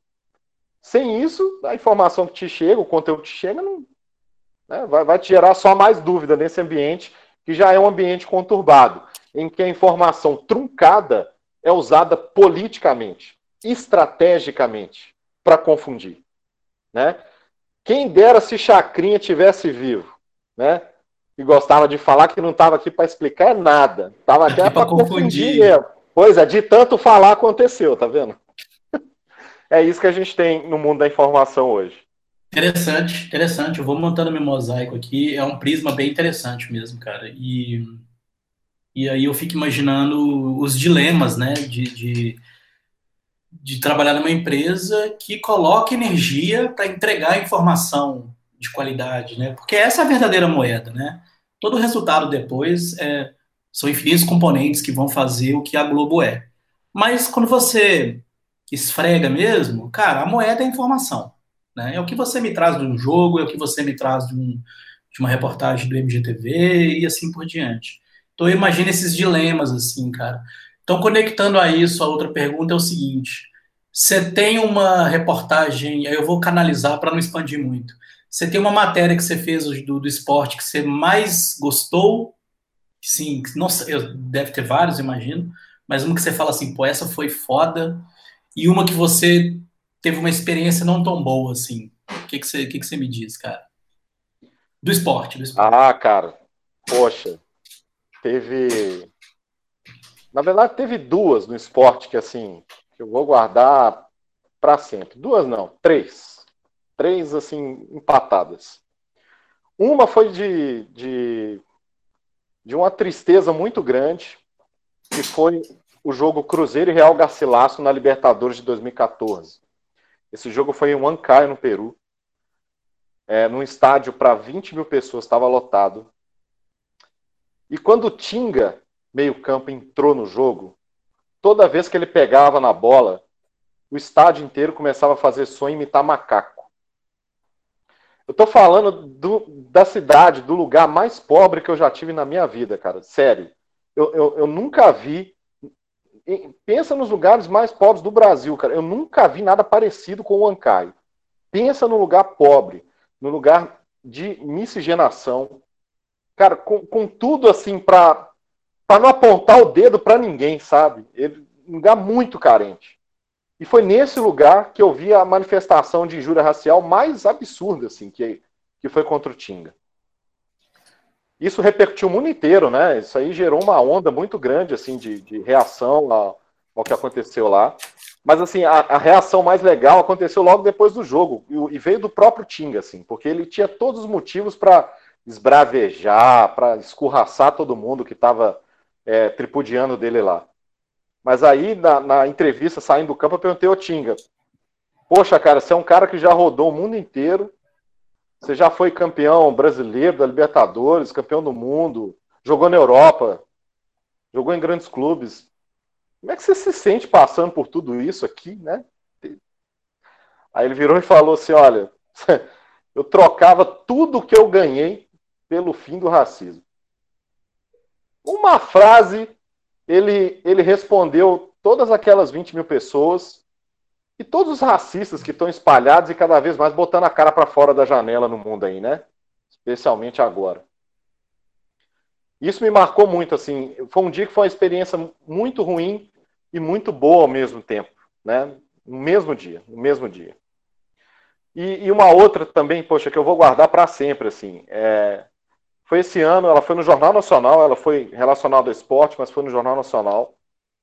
Sem isso, a informação que te chega, o conteúdo que te chega, não, né, vai, vai te gerar só mais dúvida nesse ambiente, que já é um ambiente conturbado, em que a informação truncada é usada politicamente, estrategicamente, para confundir. Né? Quem dera se Chacrinha tivesse vivo, né? E gostava de falar que não estava aqui para explicar nada, estava aqui Aqui para para confundir confundir. mesmo. Pois é, de tanto falar aconteceu, tá vendo? É isso que a gente tem no mundo da informação hoje. Interessante, interessante. Eu vou montando meu mosaico aqui. É um prisma bem interessante mesmo, cara. E, e aí eu fico imaginando os dilemas, né, de, de, de trabalhar numa empresa que coloca energia para entregar informação de qualidade, né? Porque essa é a verdadeira moeda, né? Todo o resultado depois é, são infinitos componentes que vão fazer o que a Globo é. Mas quando você esfrega mesmo, cara, a moeda é a informação, né? É o que você me traz de um jogo, é o que você me traz de, um, de uma reportagem do M G T V e assim por diante. Então eu imagino esses dilemas assim, cara. Então, conectando a isso, a outra pergunta é o seguinte: você tem uma reportagem, aí eu vou canalizar para não expandir muito. Você tem uma matéria que você fez do, do esporte que você mais gostou? Sim, nossa, eu, deve ter vários, imagino, mas uma que você fala assim, pô, essa foi foda, e uma que você teve uma experiência não tão boa, assim. O que que você, o que que você me diz, cara? Do esporte, do esporte. Ah, cara, poxa, teve. Na verdade, teve duas no esporte que, assim, que eu vou guardar para sempre. Duas não, três. Três, assim, empatadas. Uma foi de, de, de uma tristeza muito grande, que foi o jogo Cruzeiro e Real Garcilasso na Libertadores de dois mil e quatorze. Esse jogo foi em Huancayo, no Peru. É, num estádio para vinte mil pessoas, estava lotado. E quando o Tinga, meio-campo, entrou no jogo, toda vez que ele pegava na bola, o estádio inteiro começava a fazer som e imitar macaco. Eu tô falando do, da cidade, do lugar mais pobre que eu já tive na minha vida, cara. Sério. Eu, eu, eu nunca vi. Pensa nos lugares mais pobres do Brasil, cara. Eu nunca vi nada parecido com o Huancayo. Pensa no lugar pobre, no lugar de miscigenação. Cara, com, com tudo assim pra, pra não apontar o dedo pra ninguém, sabe? Ele, um lugar muito carente. E foi nesse lugar que eu vi a manifestação de injúria racial mais absurda, assim, que, que foi contra o Tinga. Isso repercutiu o mundo inteiro, né? Isso aí gerou uma onda muito grande, assim, de, de reação ao, ao que aconteceu lá. Mas, assim, a, a reação mais legal aconteceu logo depois do jogo, e, e veio do próprio Tinga, assim, porque ele tinha todos os motivos para esbravejar, para escorraçar todo mundo que estava é, tripudiando dele lá. Mas aí, na, na entrevista, saindo do campo, eu perguntei ao Tinga, poxa, cara, você é um cara que já rodou o mundo inteiro, você já foi campeão brasileiro da Libertadores, campeão do mundo, jogou na Europa, jogou em grandes clubes. Como é que você se sente passando por tudo isso aqui, né? Aí ele virou e falou assim, olha, eu trocava tudo que eu ganhei pelo fim do racismo. Uma frase, ele, ele respondeu todas aquelas vinte mil pessoas e todos os racistas que estão espalhados e cada vez mais botando a cara para fora da janela no mundo aí, né? Especialmente agora. Isso me marcou muito, assim, foi um dia que foi uma experiência muito ruim e muito boa ao mesmo tempo, né? No mesmo dia, no mesmo dia. E, e uma outra também, poxa, que eu vou guardar para sempre, assim, é... foi esse ano, ela foi no Jornal Nacional, ela foi relacionada ao esporte, mas foi no Jornal Nacional.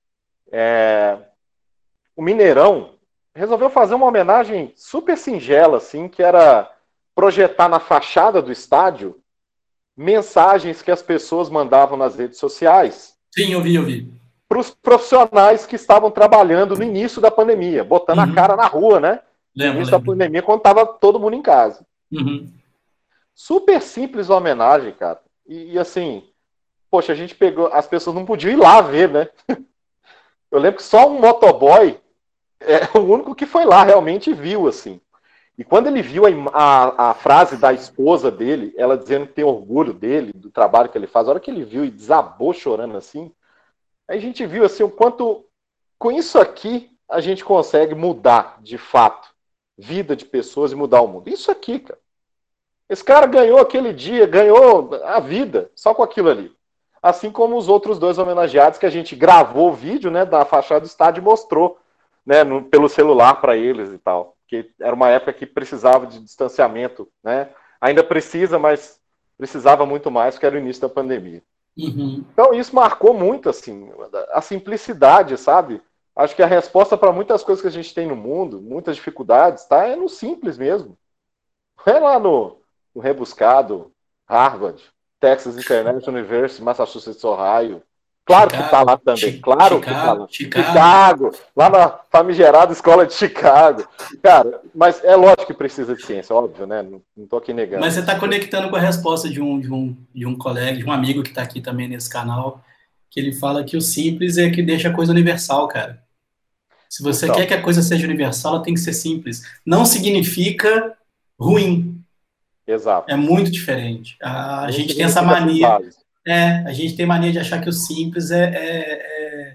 É... O Mineirão resolveu fazer uma homenagem super singela, assim, que era projetar na fachada do estádio mensagens que as pessoas mandavam nas redes sociais. Sim, eu vi, eu vi. Para os profissionais que estavam trabalhando no início da pandemia, botando uhum. a cara na rua, né? Lembro, no início lembro. da pandemia, quando estava todo mundo em casa. Uhum. Super simples a homenagem, cara. E, e assim, poxa, a gente pegou, as pessoas não podiam ir lá ver, né? Eu lembro que só um motoboy é o único que foi lá realmente viu, assim. E quando ele viu a, a, a frase da esposa dele, ela dizendo que tem orgulho dele, do trabalho que ele faz, a hora que ele viu e desabou chorando assim, aí a gente viu assim o quanto, com isso aqui, a gente consegue mudar, de fato, vida de pessoas e mudar o mundo. Isso aqui, cara. Esse cara ganhou aquele dia, ganhou a vida, só com aquilo ali. Assim como os outros dois homenageados que a gente gravou o vídeo, né, da fachada do estádio e mostrou, né, no, pelo celular para eles e tal. Porque era uma época que precisava de distanciamento, né? Ainda precisa, mas precisava muito mais, porque era o início da pandemia. Uhum. Então isso marcou muito, assim, a simplicidade, sabe? Acho que a resposta para muitas coisas que a gente tem no mundo, muitas dificuldades, tá? É no simples mesmo. Não é lá no, no rebuscado, Harvard, Texas International University, Massachusetts, Ohio. Claro Chicago, que tá lá também, Chi claro Chicago, que tá lá. Chicago. Chicago, lá na famigerada escola de Chicago. Cara, mas é lógico que precisa de ciência, óbvio, né? Não, não tô aqui negando. Mas você tá conectando com a resposta de um, de um, de um colega, de um amigo que tá aqui também nesse canal, que ele fala que o simples é que deixa a coisa universal, cara. Se você então, quer que a coisa seja universal, ela tem que ser simples. Não significa ruim. Exato. É muito diferente. A, a gente tem essa mania. É, a gente tem mania de achar que o simples é, é, é,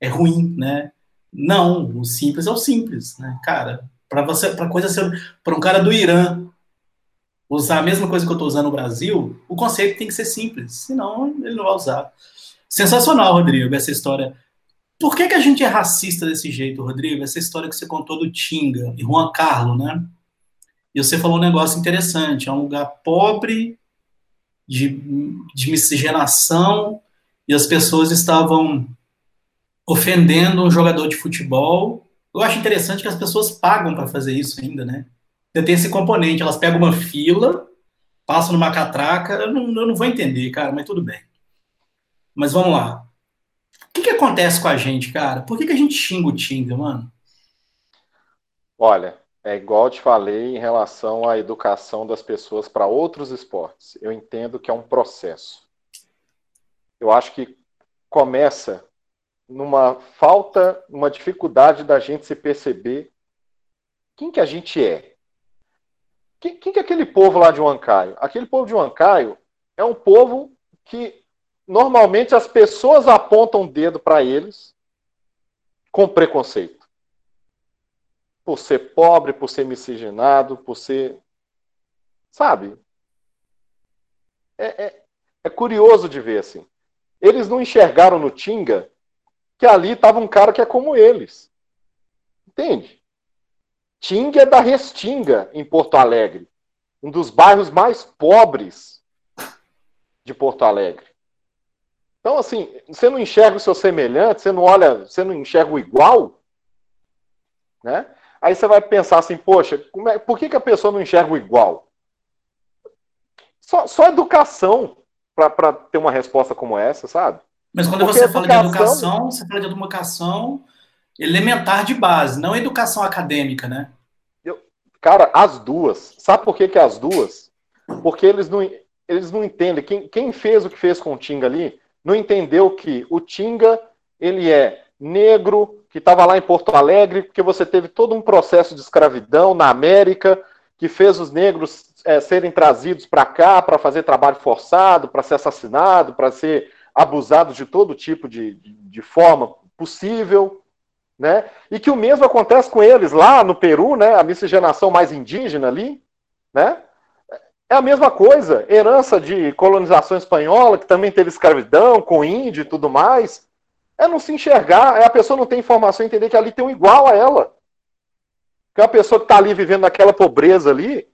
é ruim, né? Não, o simples é o simples, né? Cara, para você, para coisa ser, para um cara do Irã usar a mesma coisa que eu estou usando no Brasil, o conceito tem que ser simples, senão ele não vai usar. Sensacional, Rodrigo, essa história. Por que, que a gente é racista desse jeito, Rodrigo? Essa história que você contou do Tinga e Juan Carlo, né? E você falou um negócio interessante, é um lugar pobre, de, de miscigenação, e as pessoas estavam ofendendo um jogador de futebol. Eu acho interessante que as pessoas pagam para fazer isso ainda, né? Tem esse componente, elas pegam uma fila, passam numa catraca, eu não, eu não vou entender, cara, mas tudo bem. Mas vamos lá. O que, que acontece com a gente, cara? Por que, que a gente xinga o Tinga, mano? Olha, é igual eu te falei em relação à educação das pessoas para outros esportes. Eu entendo que é um processo. Eu acho que começa numa falta, numa dificuldade da gente se perceber quem que a gente é. Quem, quem que é aquele povo lá de Huancaio? Aquele povo de Huancaio é um povo que normalmente as pessoas apontam o dedo para eles com preconceito. Por ser pobre, por ser miscigenado, por ser... Sabe? É, é, é curioso de ver, assim. Eles não enxergaram no Tinga que ali estava um cara que é como eles. Entende? Tinga é da Restinga, em Porto Alegre. Um dos bairros mais pobres de Porto Alegre. Então, assim, você não enxerga o seu semelhante, você não olha, você não enxerga o igual, né? Aí você vai pensar assim, poxa, como é, por que, que a pessoa não enxerga o igual? Só, só educação para ter uma resposta como essa, sabe? Mas quando Porque você educação... fala de educação, você fala de educação elementar de base, não educação acadêmica, né? Eu, cara, as duas. Sabe por que, que é as duas? Porque eles não, eles não entendem. Quem, quem fez o que fez com o Tinga ali, não entendeu que o Tinga, ele é negro, que estava lá em Porto Alegre, porque você teve todo um processo de escravidão na América, que fez os negros é, serem trazidos para cá para fazer trabalho forçado, para ser assassinado, para ser abusado de todo tipo de, de, de forma possível. Né? E que o mesmo acontece com eles lá no Peru, né? A miscigenação mais indígena ali, né? É a mesma coisa, herança de colonização espanhola, que também teve escravidão com índio e tudo mais. É não se enxergar, é a pessoa não ter informação e entender que ali tem um igual a ela. Que a pessoa que está ali vivendo naquela pobreza ali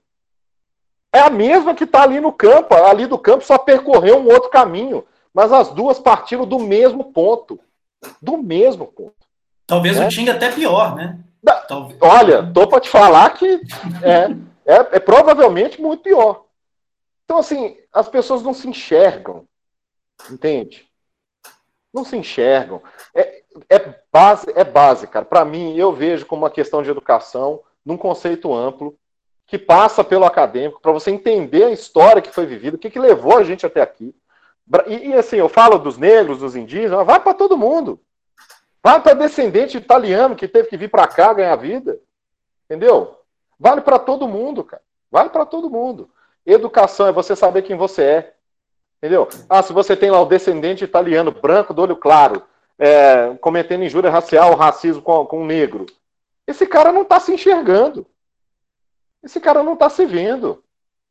é a mesma que está ali no campo, ali do campo só percorreu um outro caminho, mas as duas partiram do mesmo ponto, do mesmo ponto. Talvez né? O Tinga até pior, né? Da, olha, tô para te falar que é, é, é provavelmente muito pior. Então, assim, as pessoas não se enxergam, entende? Não se enxergam. É, é base, é base, cara. Para mim, eu vejo como uma questão de educação, num conceito amplo, que passa pelo acadêmico, para você entender a história que foi vivida, o que, que levou a gente até aqui. E, e assim, eu falo dos negros, dos indígenas, vai para todo mundo. Vai para descendente italiano que teve que vir para cá ganhar vida. Entendeu? Vale para todo mundo, cara. Vale para todo mundo. Educação é você saber quem você é. Entendeu? Ah, se você tem lá o descendente italiano, branco, do olho claro, é, cometendo injúria racial, racismo com, com um negro. Esse cara não está se enxergando. Esse cara não está se vendo.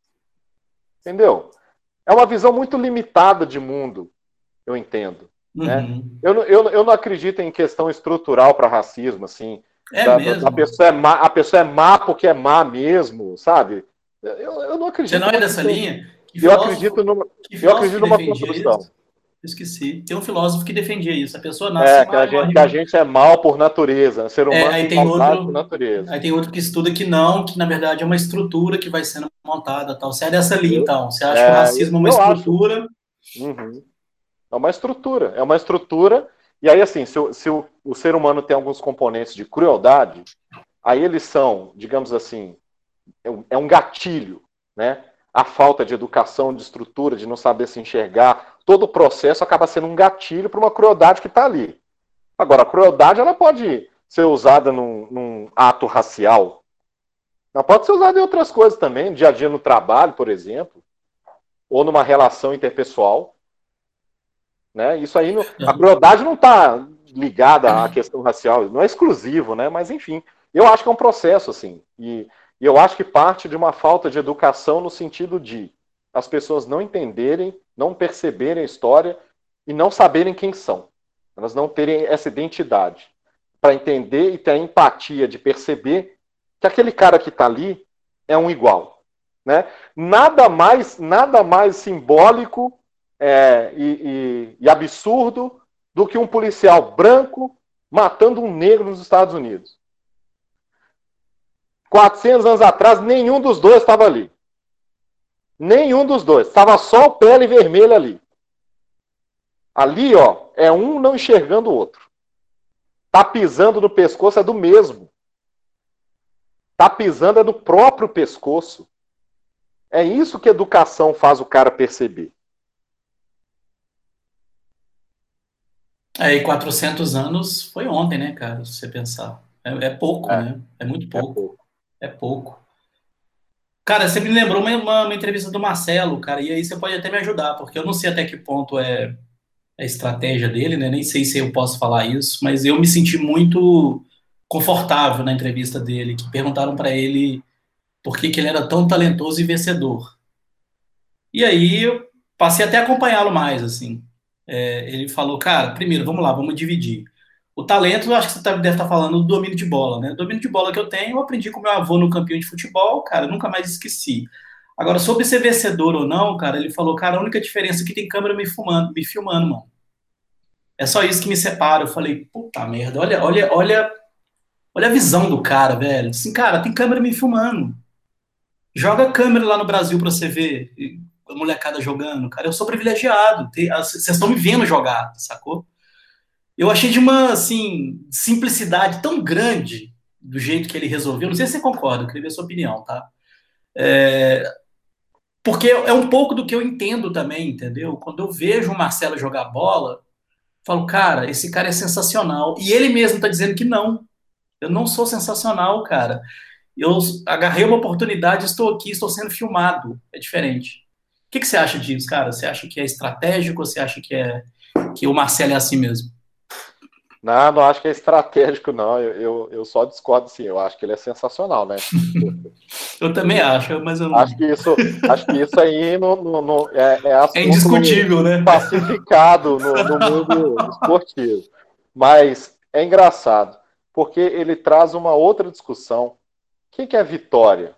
Entendeu? É uma visão muito limitada de mundo, eu entendo. Uhum. Né? Eu, eu, eu não acredito em questão estrutural para racismo, assim. É da, mesmo? Da, a, pessoa é má, a pessoa é má porque é má mesmo, sabe? Eu, eu não acredito. Você não é dessa linha? Que eu acredito numa, eu acredito numa construção. Isso? Esqueci. Tem um filósofo que defendia isso. A pessoa nasce é, que a, gente, que a gente é mal por natureza. O ser humano é, aí tem outro, por natureza. Aí tem outro que estuda que não, que na verdade é uma estrutura que vai sendo montada. Tal. Você é dessa linha, eu, então. Você acha é, que o racismo é uma estrutura? Uhum. É uma estrutura. É uma estrutura. E aí, assim, se, o, se o, o ser humano tem alguns componentes de crueldade, aí eles são, digamos assim, é um gatilho, né? A falta de educação, de estrutura, de não saber se enxergar, todo o processo acaba sendo um gatilho para uma crueldade que está ali. Agora, a crueldade ela pode ser usada num, num ato racial, ela pode ser usada em outras coisas também, no dia a dia no trabalho, por exemplo, ou numa relação interpessoal. Né? Isso aí, não, a crueldade não está ligada à questão racial, não é exclusivo, né? Mas enfim, eu acho que é um processo, assim, e, e eu acho que parte de uma falta de educação no sentido de as pessoas não entenderem, não perceberem a história e não saberem quem são. Elas não terem essa identidade para entender e ter a empatia de perceber que aquele cara que está ali é um igual, né? Nada mais, nada mais simbólico é, e, e, e absurdo do que um policial branco matando um negro nos Estados Unidos. quatrocentos anos atrás, nenhum dos dois estava ali. Nenhum dos dois. Estava só o pele vermelha ali. Ali, ó, é um não enxergando o outro. Tá pisando no pescoço é do mesmo. Tá pisando é do próprio pescoço. É isso que a educação faz o cara perceber. É, e quatrocentos anos foi ontem, né, cara? Se você pensar. É, é pouco, É, né? É muito é pouco. pouco. É pouco. Cara, você me lembrou uma, uma, uma entrevista do Marcelo, cara, e aí você pode até me ajudar, porque eu não sei até que ponto é a estratégia dele, né? Nem sei se eu posso falar isso, mas eu me senti muito confortável na entrevista dele, que perguntaram para ele por que, que ele era tão talentoso e vencedor. E aí eu passei até a acompanhá-lo mais, assim. É, ele falou, cara, primeiro, vamos lá, vamos dividir. O talento, eu acho que você tá- deve estar falando do domínio de bola, né? O domínio de bola que eu tenho, eu aprendi com meu avô no campeão de futebol, cara, eu nunca mais esqueci. Agora, sobre ser vencedor ou não, cara, ele falou, cara, a única diferença é que tem câmera me filmando, me filmando, mano. É só isso que me separa. Eu falei, puta merda, olha, olha, olha, olha a visão do cara, velho. Assim, cara, tem câmera me filmando. Joga a câmera lá no Brasil pra você ver a molecada jogando. Cara, eu sou privilegiado. Vocês estão me vendo jogar, sacou? Eu achei de uma, assim, simplicidade tão grande do jeito que ele resolveu. Não sei se você concorda, eu queria ver a sua opinião, tá? É, porque é um pouco do que eu entendo também, entendeu? Quando eu vejo o Marcelo jogar bola, eu falo, cara, esse cara é sensacional. E ele mesmo tá dizendo que não. Eu não sou sensacional, cara. Eu agarrei uma oportunidade, estou aqui, estou sendo filmado. É diferente. O que, que você acha disso, cara? Você acha que é estratégico ou você acha que, é, que o Marcelo é assim mesmo? Não, não acho que é estratégico, não. Eu, eu, eu só discordo, sim. Eu acho que ele é sensacional, né? Eu também acho, mas eu não... Acho que isso, acho que isso aí não, não, não- é, é É assunto indiscutível, né? pacificado no, no mundo esportivo. Mas é engraçado, porque ele traz uma outra discussão. O que, que é vitória?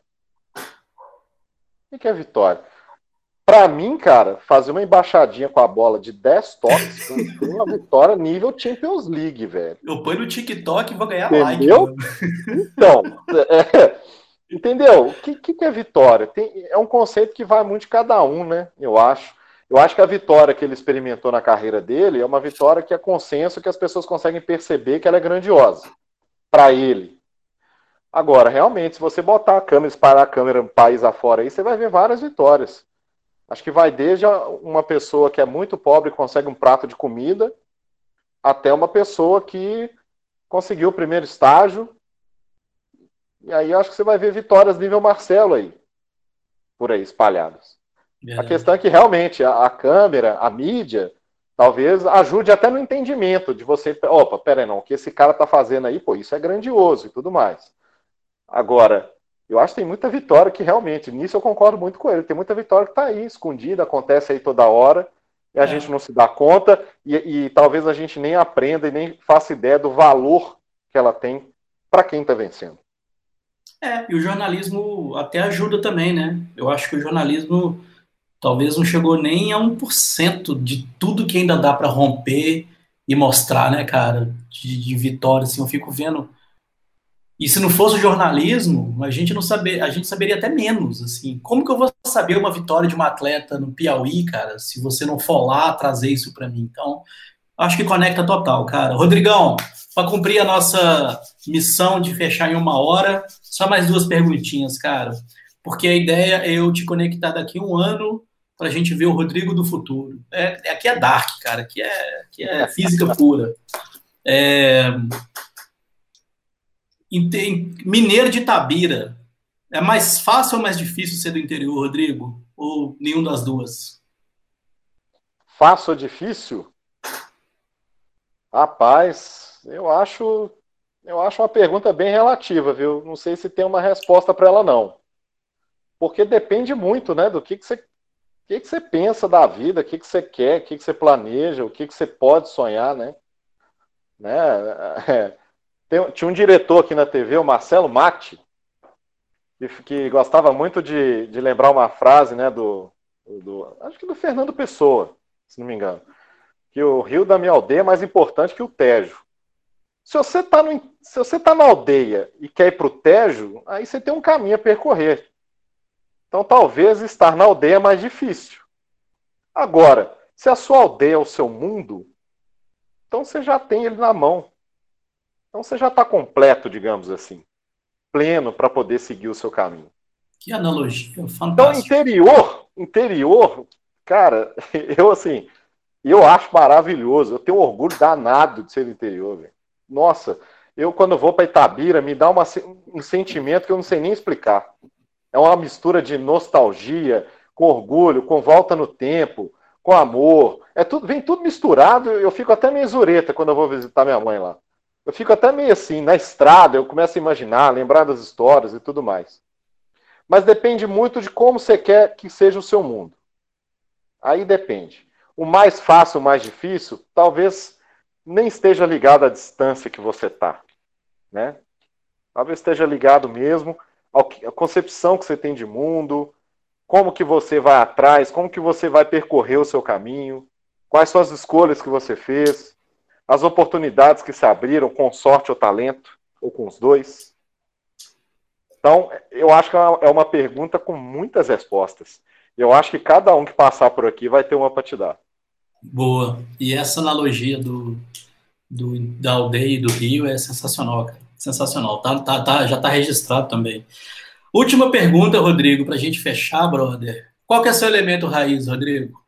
O que, que é vitória? Para mim, cara, fazer uma embaixadinha com a bola de dez toques foi uma vitória nível Champions League, velho. Eu ponho no TikTok e vou ganhar like, Entendeu? mano. Então, é, entendeu? O que, que é vitória? Tem, é um conceito que vai muito de cada um, né? Eu acho. Eu acho que a vitória que ele experimentou na carreira dele é uma vitória que é consenso, que as pessoas conseguem perceber que ela é grandiosa para ele. Agora, realmente, se você botar a câmera, disparar a câmera país afora aí, você vai ver várias vitórias. Acho que vai desde uma pessoa que é muito pobre e consegue um prato de comida, até uma pessoa que conseguiu o primeiro estágio. E aí eu acho que você vai ver vitórias nível Marcelo aí, por aí, espalhadas. A questão é Verdade. que realmente a, a câmera, a mídia, talvez ajude até no entendimento de você, opa, pera aí não, o que esse cara tá fazendo aí, pô, isso é grandioso e tudo mais. Agora, eu acho que tem muita vitória que realmente, nisso eu concordo muito com ele, tem muita vitória que tá aí, escondida, acontece aí toda hora, e a gente É. não se dá conta, e, e talvez a gente nem aprenda e nem faça ideia do valor que ela tem para quem tá vencendo. É, e o jornalismo até ajuda também, né? Eu acho que o jornalismo talvez não chegou nem a um por cento de tudo que ainda dá para romper e mostrar, né, cara? De, de vitória, assim, eu fico vendo. E se não fosse o jornalismo, a gente não saber, a gente saberia até menos, assim. Como que eu vou saber uma vitória de uma atleta no Piauí, cara, se você não for lá trazer isso para mim? Então, acho que conecta total, cara. Rodrigão, para cumprir a nossa missão de fechar em uma hora, só mais duas perguntinhas, cara. Porque a ideia é eu te conectar daqui a um ano para a gente ver o Rodrigo do futuro. É, aqui é dark, cara. Aqui é, aqui é física pura. É, Mineiro de Itabira. É mais fácil ou mais difícil ser do interior, Rodrigo? Ou nenhum das duas? Fácil ou difícil? Rapaz, eu acho, eu acho uma pergunta bem relativa, viu? Não sei se tem uma resposta para ela, não. Porque depende muito, né, do que, que você, o que, que você pensa da vida, o que, que você quer, o que, que você planeja, o que, que você pode sonhar, né? né? É, tem- tinha um diretor aqui na T V, o Marcelo Matti, que, que gostava muito de, de lembrar uma frase, né, do, do, acho que do Fernando Pessoa, se não me engano, que o rio da minha aldeia é mais importante que o Tejo. Se você está se você tá na aldeia e quer ir para o Tejo, aí você tem um caminho a percorrer. Então talvez estar na aldeia é mais difícil. Agora, se a sua aldeia é o seu mundo, então você já tem ele na mão. Então você já está completo, digamos assim, pleno para poder seguir o seu caminho. Que analogia, Então, fantástico. interior, interior, cara, eu assim, eu acho maravilhoso. Eu tenho orgulho danado de ser do interior, velho. Nossa, eu quando vou para Itabira, me dá uma, um sentimento que eu não sei nem explicar. É uma mistura de nostalgia, com orgulho, com volta no tempo, com amor. É tudo, vem tudo misturado. Eu fico até meio zureta quando eu vou visitar minha mãe lá. Eu fico até meio assim, na estrada, eu começo a imaginar, lembrar das histórias e tudo mais. Mas depende muito de como você quer que seja o seu mundo. Aí depende. O mais fácil, o mais difícil, talvez nem esteja ligado à distância que você está, né? Talvez esteja ligado mesmo à concepção que você tem de mundo, como que você vai atrás, como que você vai percorrer o seu caminho, quais são as escolhas que você fez, as oportunidades que se abriram com sorte ou talento, ou com os dois. Então, eu acho que é uma pergunta com muitas respostas. Eu acho que cada um que passar por aqui vai ter uma para te dar. Boa. E essa analogia do, do, da aldeia e do rio é sensacional, cara. Sensacional. Tá, tá, tá, já está registrado também. Última pergunta, Rodrigo, para a gente fechar, brother. Qual que é seu elemento raiz, Rodrigo?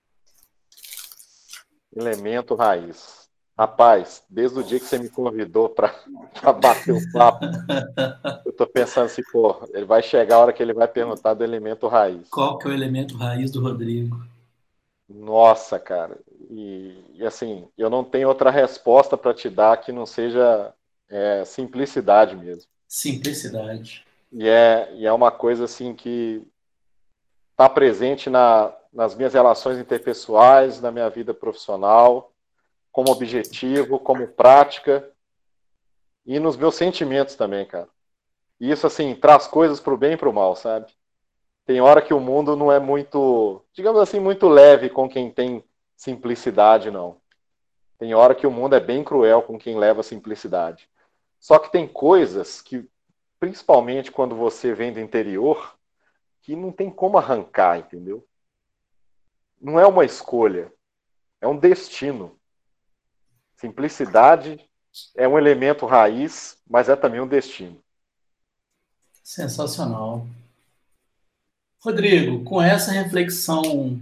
Elemento raiz. Rapaz, desde o dia que você me convidou para bater o papo, eu tô pensando assim, pô, ele vai chegar a hora que ele vai perguntar do elemento raiz. Qual que é o elemento raiz do Rodrigo? Nossa, cara. E, e assim, eu não tenho outra resposta para te dar que não seja é, simplicidade mesmo. Simplicidade. E é, e é uma coisa assim que está presente na, nas minhas relações interpessoais, na minha vida profissional, como objetivo, como prática e nos meus sentimentos também, cara. E isso, assim, traz coisas para o bem e para o mal, sabe? Tem hora que o mundo não é muito, digamos assim, muito leve com quem tem simplicidade, não. Tem hora que o mundo é bem cruel com quem leva simplicidade. Só que tem coisas que, principalmente quando você vem do interior, que não tem como arrancar, entendeu? Não é uma escolha, é um destino. Simplicidade é um elemento raiz, mas é também um destino. Sensacional. Rodrigo, com essa reflexão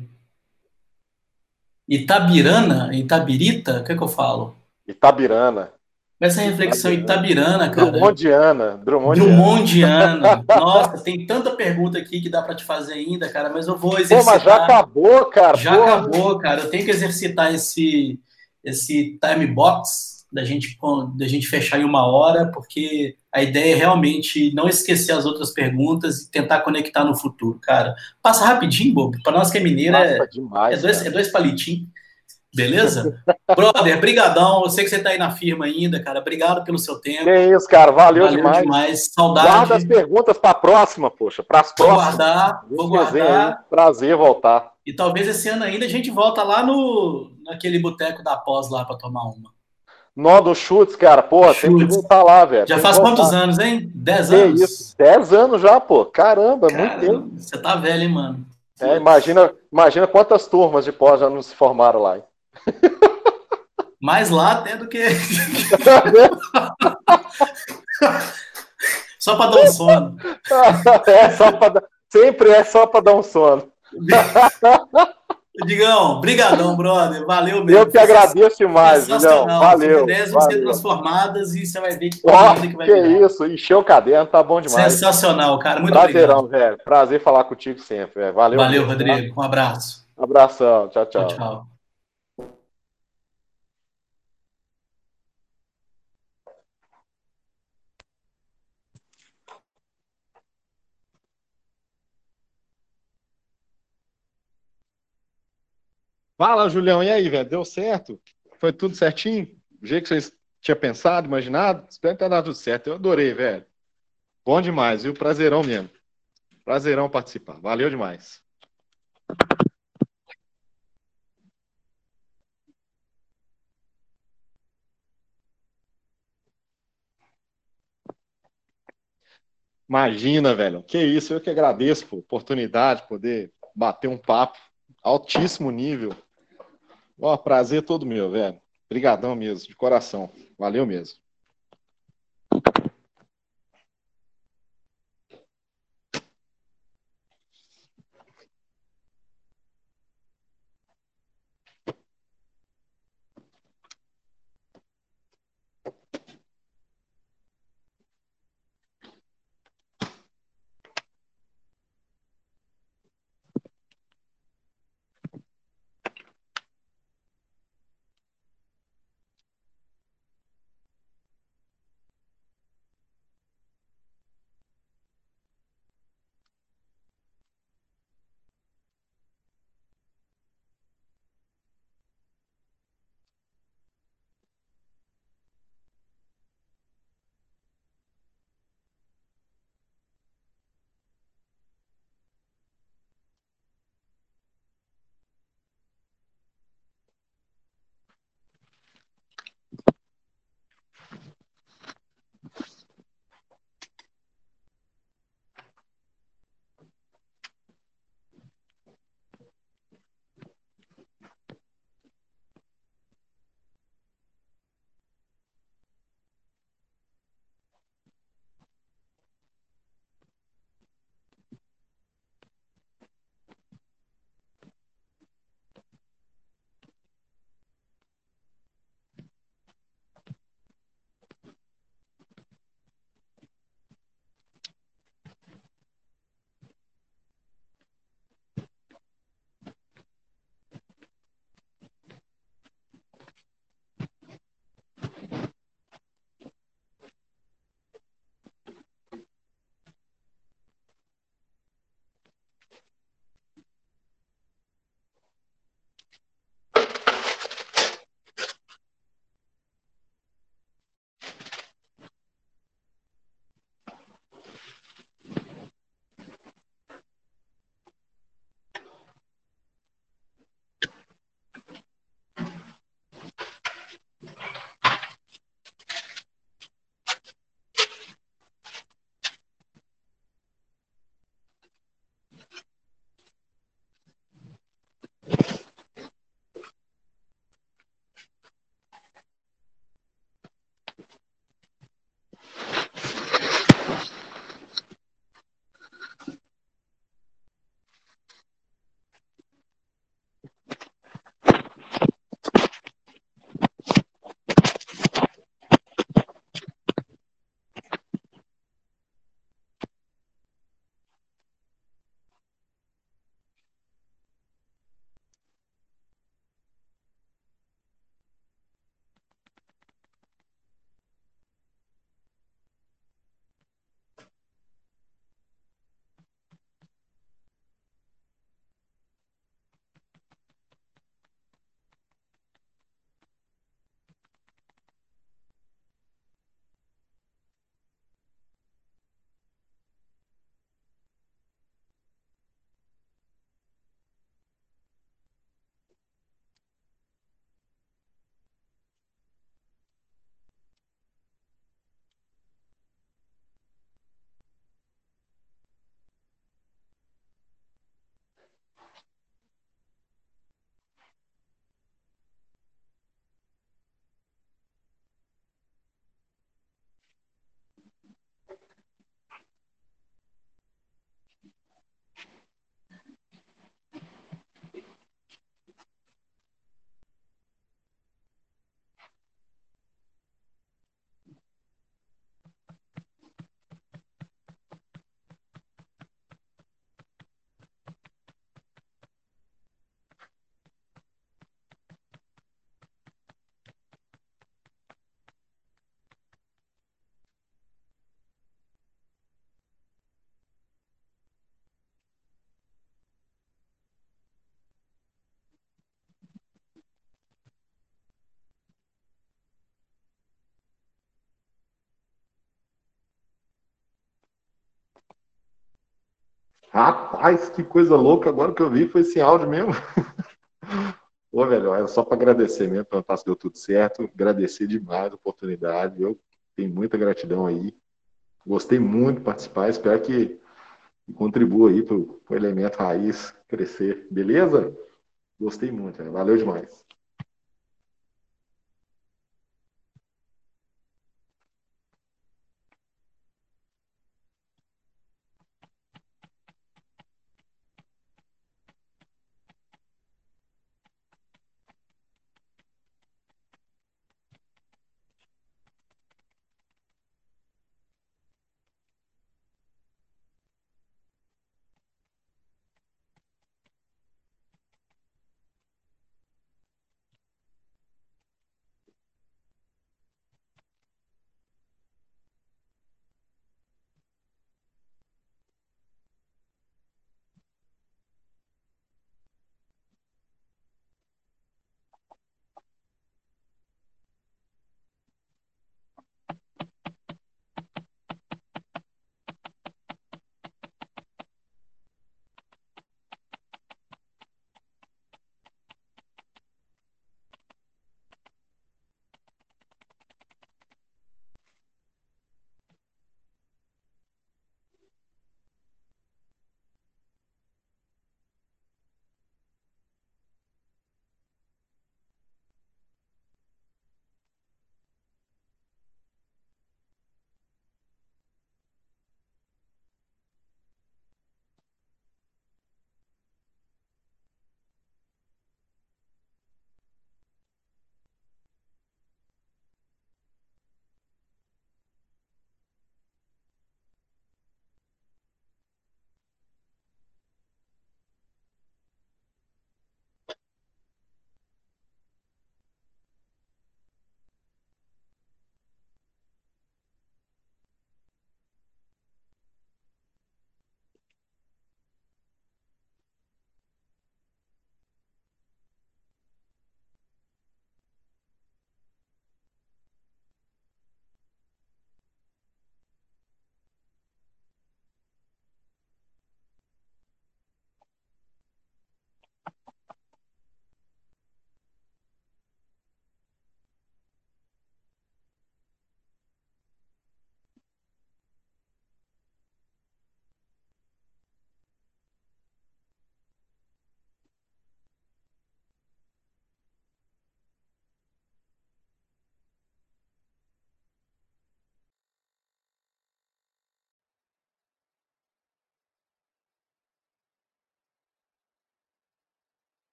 itabirana, itabirita, o que é que eu falo? Itabirana. Essa reflexão itabirana, cara. Drummondiana. Drummondiana. Drummondiana. Nossa, tem tanta pergunta aqui que dá para te fazer ainda, cara, mas eu vou exercitar. Pô, mas já acabou, cara. Já Porra. acabou, cara. Eu tenho que exercitar esse, esse time box da gente, da gente fechar em uma hora, porque a ideia é realmente não esquecer as outras perguntas e tentar conectar no futuro, cara. Passa rapidinho, bobo. Para nós que é mineira, é, demais, é, dois, é dois palitinhos. Beleza? Brother, brigadão. Eu sei que você tá aí na firma ainda, cara. Obrigado pelo seu tempo. Que isso, cara. Valeu, Valeu demais. demais. Saudade. Guarda as perguntas para a próxima, poxa. Para as próximas. Vou guardar. Vou guardar. Aí. Prazer voltar. E talvez esse ano ainda a gente volta lá no naquele boteco da pós lá para tomar uma. Nó do Chutes, cara. Porra, Chutes. Tem que voltar lá, velho. Já faz quantos anos, hein? Dez que anos? Isso? Dez anos já, pô. Caramba, Caramba, muito tempo. Você tá velho, hein, mano? É, imagina, imagina quantas turmas de pós já não se formaram lá, hein? Mais lá até do que. Só para dar um sono. É, só pra dar... Sempre é só para dar um sono. Digão, brigadão, brother. Valeu mesmo. Eu que agradeço demais, Digão. Valeu. As ideias vão ser transformadas e você vai ver que, oh, que vai Que virar. Isso, encheu o caderno, tá bom demais. Sensacional, cara. Muito Prazerão, obrigado. velho. Prazer falar contigo sempre, velho. Valeu. Valeu, mesmo, Rodrigo. Tá? Um abraço. Um abração. Tchau, tchau. Tchau, tchau. Fala, Julião, e aí, velho? Deu certo? Foi tudo certinho? Do jeito que vocês tinham pensado, imaginado? Espero que tenha dado tudo certo. Eu adorei, velho. Bom demais, viu? Prazerão mesmo. Prazerão participar. Valeu demais. Imagina, velho. Que isso, eu que agradeço por oportunidade, poder bater um papo altíssimo nível. Ó, prazer todo meu, velho. Obrigadão mesmo, de coração. Valeu mesmo. Rapaz, que coisa louca. Agora que eu vi foi esse áudio mesmo. Pô, velho, era só para agradecer mesmo, perguntar se deu tudo certo. Agradecer demais a oportunidade. Eu tenho muita gratidão aí. Gostei muito de participar. Espero que contribua aí para o elemento raiz crescer. Beleza? Gostei muito, velho. Valeu demais.